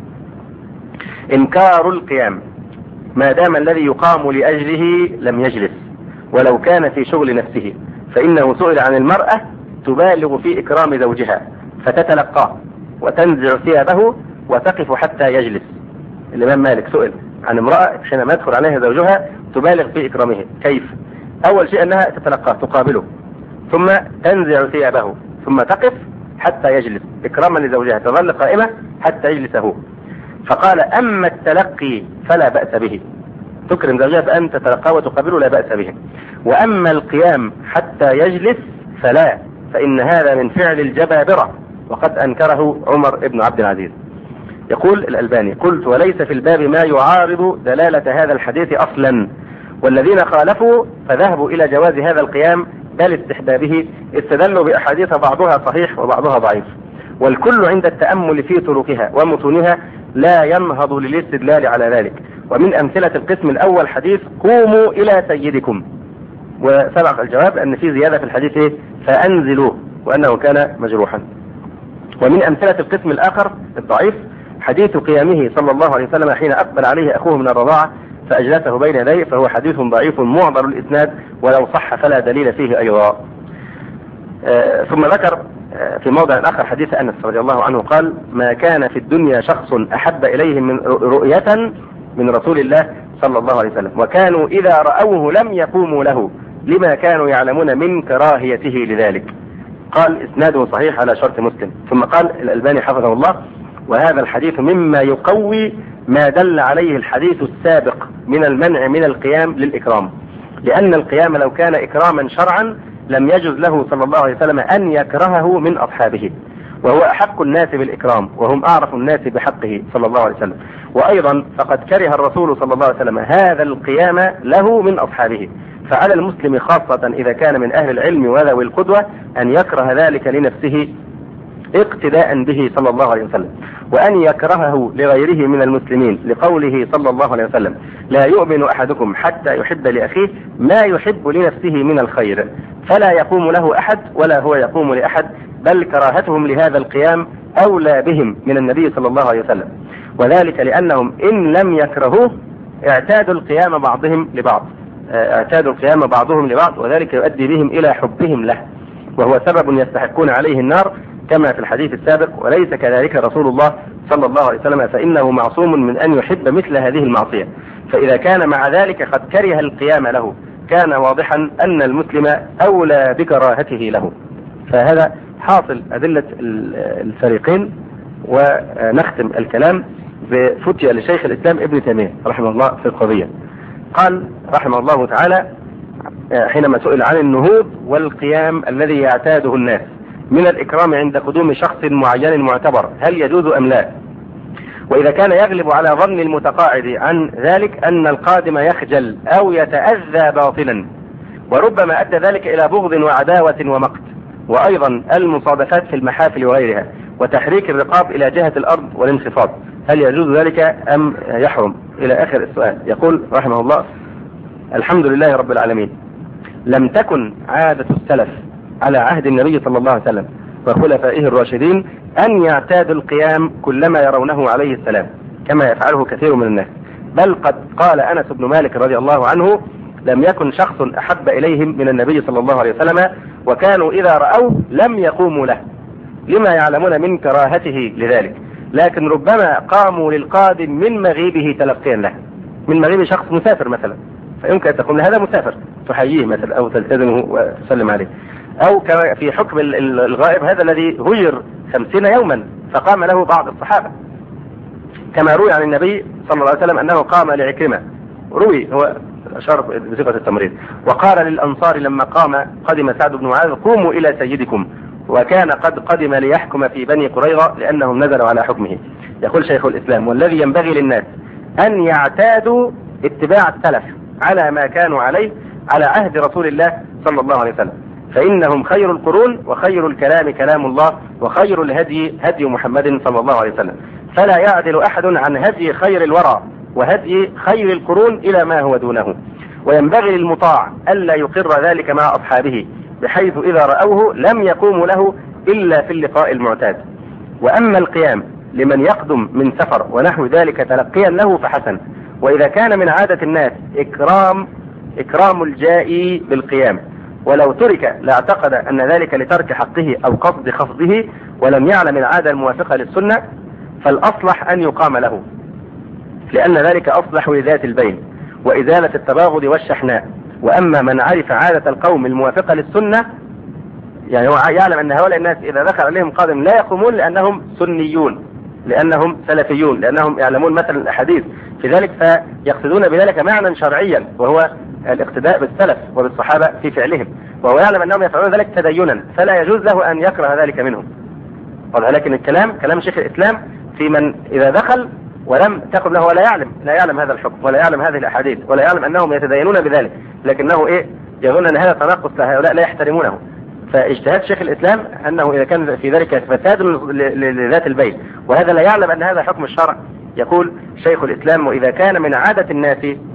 إنكار القيام ما دام الذي يقام لأجله لم يجلس ولو كان في شغل نفسه، فإنه سئل عن المرأة تبالغ في إكرام زوجها فتتلقاه وتنزع ثيابه وتقف حتى يجلس. الإمام مالك سئل عن امرأة حينما يدخل عليها زوجها تبالغ في إكرامه، كيف؟ أول شيء أنها تتلقاه تقابله ثم تنزع ثيابه ثم تقف حتى يجلس إكراما لزوجها، تظل قائمة حتى يجلسه. فقال أما التلقي فلا بأس به، تكرم زوجها فأن تتلقاه وتقابله لا بأس به، وأما القيام حتى يجلس فلا، فإن هذا من فعل الجبابرة وقد أنكره عمر بن عبد العزيز. يقول الألباني قلت وليس في الباب ما يعارض دلالة هذا الحديث أصلا، والذين خالفوا فذهبوا إلى جواز هذا القيام بل استحبابه استدلوا بأحاديث بعضها صحيح وبعضها ضعيف، والكل عند التأمل في طرقها ومتونها لا ينهض للاستدلال على ذلك. ومن أمثلة القسم الأول حديث قوموا إلى سيدكم، وسبق الجواب أن في زيادة في الحديث فأنزلوه وأنه كان مجروحا. ومن أمثلة القسم الآخر الضعيف حديث قيامه صلى الله عليه وسلم حين أقبل عليه أخوه من الرضاعة فأجلسه بين يديه، فهو حديث ضعيف معضل الإسناد ولو صح فلا دليل فيه أيضا. آه ثم ذكر آه في موضع آخر حديث أنس رضي الله عنه قال ما كان في الدنيا شخص أحب إليهم من رؤية من رسول الله صلى الله عليه وسلم، وكانوا إذا رأوه لم يقوموا له لما كانوا يعلمون من كراهيته لذلك. قال إسناده صحيح على شرط مسلم. ثم قال الألباني حفظه الله وهذا الحديث مما يقوي ما دل عليه الحديث السابق من المنع من القيام للإكرام، لأن القيام لو كان إكراما شرعا لم يجوز له صلى الله عليه وسلم أن يكرهه من أصحابه، وهو أحق الناس بالإكرام وهم أعرف الناس بحقه صلى الله عليه وسلم. وأيضا فقد كره الرسول صلى الله عليه وسلم هذا القيام له من أصحابه، فعلى المسلم خاصة إذا كان من أهل العلم وذوي القدوة أن يكره ذلك لنفسه اقتداء به صلى الله عليه وسلم، وأن يكرهه لغيره من المسلمين لقوله صلى الله عليه وسلم: لا يؤمن أحدكم حتى يحب لأخيه ما يحب لنفسه من الخير، فلا يقوم له أحد ولا هو يقوم لأحد، بل كراهتهم لهذا القيام أولى بهم من النبي صلى الله عليه وسلم، وذلك لأنهم إن لم يكرهوه اعتادوا القيام بعضهم لبعض اعتادوا القيام بعضهم لبعض وذلك يؤدي بهم إلى حبهم له، وهو سبب يستحقون عليه النار كما في الحديث السابق: وليس كذلك رسول الله صلى الله عليه وسلم فإنه معصوم من أن يحب مثل هذه المعصية. فإذا كان مع ذلك قد كره القيام له كان واضحا أن المسلم أولى بكراهته له. فهذا حاصل أدلة الفريقين. ونختم الكلام بفتية لشيخ الإسلام ابن تيمية رحمه الله في القضية. قال رحمه الله تعالى حينما سئل عن النهوض والقيام الذي يعتاده الناس من الإكرام عند قدوم شخص معين معتبر هل يجوز أم لا؟ وإذا كان يغلب على ظن المتقاعد عن ذلك أن القادم يخجل أو يتأذى باطلا، وربما أدى ذلك إلى بغض وعداوة ومقت، وأيضا المصادفات في المحافل وغيرها، وتحريك الرقاب إلى جهة الأرض والانخفاض، هل يجوز ذلك أم يحرم؟ إلى آخر السؤال. يقول رحمه الله: الحمد لله رب العالمين، لم تكن عادة السلف على عهد النبي صلى الله عليه وسلم وخلفائه الراشدين أن يعتادوا القيام كلما يرونه عليه السلام كما يفعله كثير من الناس، بل قد قال أنس بن مالك رضي الله عنه: لم يكن شخص أحب إليهم من النبي صلى الله عليه وسلم، وكانوا إذا رأوه لم يقوموا له لما يعلمون من كراهته لذلك، لكن ربما قاموا للقادم من مغيبه تلقيا له، من مغيب شخص مسافر مثلا، فيمكن أن تقول هذا مسافر تحييه مثلا أو تلتزمه وتسلم عليه، أو في حكم الغائب هذا الذي هجر خمسين يوما فقام له بعض الصحابة، كما روي عن النبي صلى الله عليه وسلم أنه قام لعكرمة، روي هو أشار بصيغة التمريض، وقال للأنصار لما قام قدم سعد بن معاذ: قوموا إلى سيدكم، وكان قد قدم ليحكم في بني قريظة لأنهم نزلوا على حكمه. يقول شيخ الإسلام: والذي ينبغي للناس أن يعتادوا اتباع السلف على ما كانوا عليه على عهد رسول الله صلى الله عليه وسلم، فإنهم خير القرون، وخير الكلام كلام الله، وخير الهدي هدي محمد صلى الله عليه وسلم، فلا يعدل أحد عن هدي خير الورى وهدي خير القرون إلى ما هو دونه. وينبغي للمطاع ألا يقر ذلك مع أصحابه، بحيث إذا رأوه لم يقوموا له إلا في اللقاء المعتاد. وأما القيام لمن يقدم من سفر ونحو ذلك تلقيا له فحسن، وإذا كان من عادة الناس إكرام إكرام الجائي بالقيام، ولو ترك لاعتقد أن ذلك لترك حقه أو قصد خفضه ولم يعلم العادة الموافقة للسنة، فالأصلح أن يقام له، لأن ذلك أصلح لذات البين وإزالة التباغض والشحناء. وأما من عرف عادة القوم الموافقة للسنة، يعني هو يعلم أن هؤلاء الناس إذا دخل عليهم قادم لا يقومون لأنهم سنيون، لأنهم سلفيون، لأنهم يعلمون مثلا الأحاديث في ذلك، فيقصدون بذلك معنى شرعيا وهو الاقتداء بالسلف وبالصحابة في فعلهم، وهو يعلم أنهم يفعلون ذلك تدينا، فلا يجوز له أن يكره ذلك منهم. ولكن الكلام كلام شيخ الإسلام في من إذا دخل ولم تقم له ولا يعلم لا يعلم هذا الحكم ولا يعلم هذه الأحاديث ولا يعلم أنهم يتدينون بذلك، لكنه إيه يظن أن هذا تناقض لهؤلاء لا يحترمونه. فاجتهاد شيخ الإسلام أنه إذا كان في ذلك فساد لذات البين وهذا لا يعلم أن هذا حكم الشرع، يقول شيخ الإسلام: وإذا كان من عادة الناس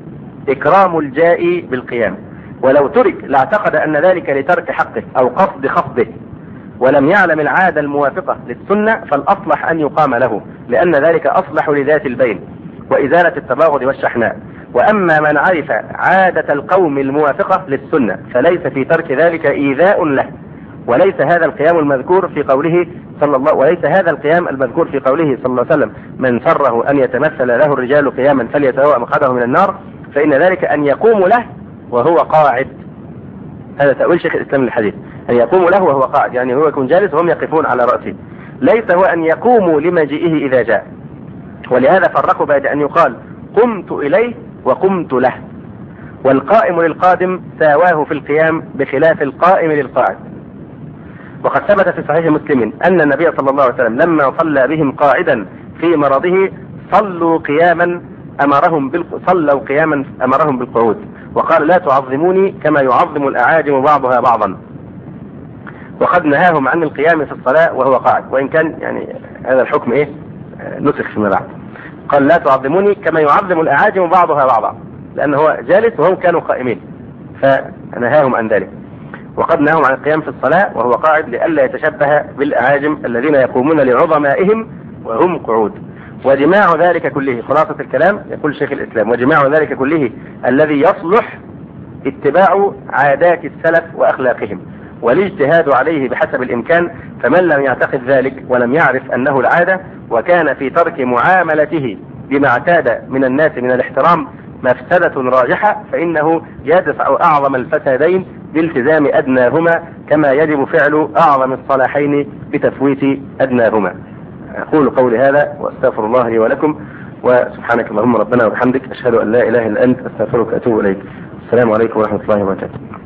إكرام الجائي بالقيام، ولو ترك لاعتقد أن ذلك لترك حقه أو قصد خفضه ولم يعلم العادة الموافقة للسنة، فالأصلح أن يقام له، لأن ذلك أصلح لذات البين وإزالة التباغض والشحناء. وأما من عرف عادة القوم الموافقة للسنة فليس في ترك ذلك إيذاء له، وليس هذا القيام المذكور في قوله صلى الله وليس هذا القيام المذكور في قوله صلى الله عليه وسلم: من سره أن يتمثل له الرجال قياما فليتبوأ مقعده من النار، فإن ذلك أن يقوم له وهو قاعد. هذا تأويل شيخ الإسلام للحديث، أن يقوم له وهو قاعد، يعني هو يكون جالس وهم يقفون على رأسه، ليس هو أن يقوموا لمجيئه إذا جاء. ولهذا فرقوا بعد أن يقال قمت إليه وقمت له، والقائم للقادم ساواه في القيام بخلاف القائم للقاعد. وقد ثبت في صحيح مسلم أن النبي صلى الله عليه وسلم لما صلى بهم قاعدا في مرضه صلوا قياما أمرهم بال... صلوا قياما أمرهم بالقعود، وقال: لا تعظموني كما يعظم الأعاجم بعضها بعضا. وقد نهاهم عن القيام في الصلاة وهو قاعد، وإن كان يعني هذا الحكم إيه نسخ فيما بعد. قال لا تعظموني كما يعظم الأعاجم بعضها بعضا، لأنه هو جالس وهم كانوا قائمين فنهاهم عن ذلك. وقد نهاهم عن القيام في الصلاة وهو قاعد لئلا يتشبه بالأعاجم الذين يقومون لعظمائهم وهم قعود. وجماع ذلك كله، خلاصة الكلام يقول شيخ الإسلام، وجماع ذلك كله الذي يصلح اتباع عادات السلف وأخلاقهم والاجتهاد عليه بحسب الإمكان. فمن لم يعتقد ذلك ولم يعرف أنه العادة وكان في ترك معاملته بما اعتاد من الناس من الاحترام مفسدة راجحة فإنه يدفع أعظم الفسادين بالتزام أدناهما كما يجب فعل أعظم الصلاحين بتفويت أدناهما. أقول قولي هذا وأستغفر الله لي ولكم، وسبحانك اللهم ربنا وبحمدك أشهد أن لا إله إلا أنت أستغفرك وأتوب إليك. السلام عليكم ورحمة الله وبركاته.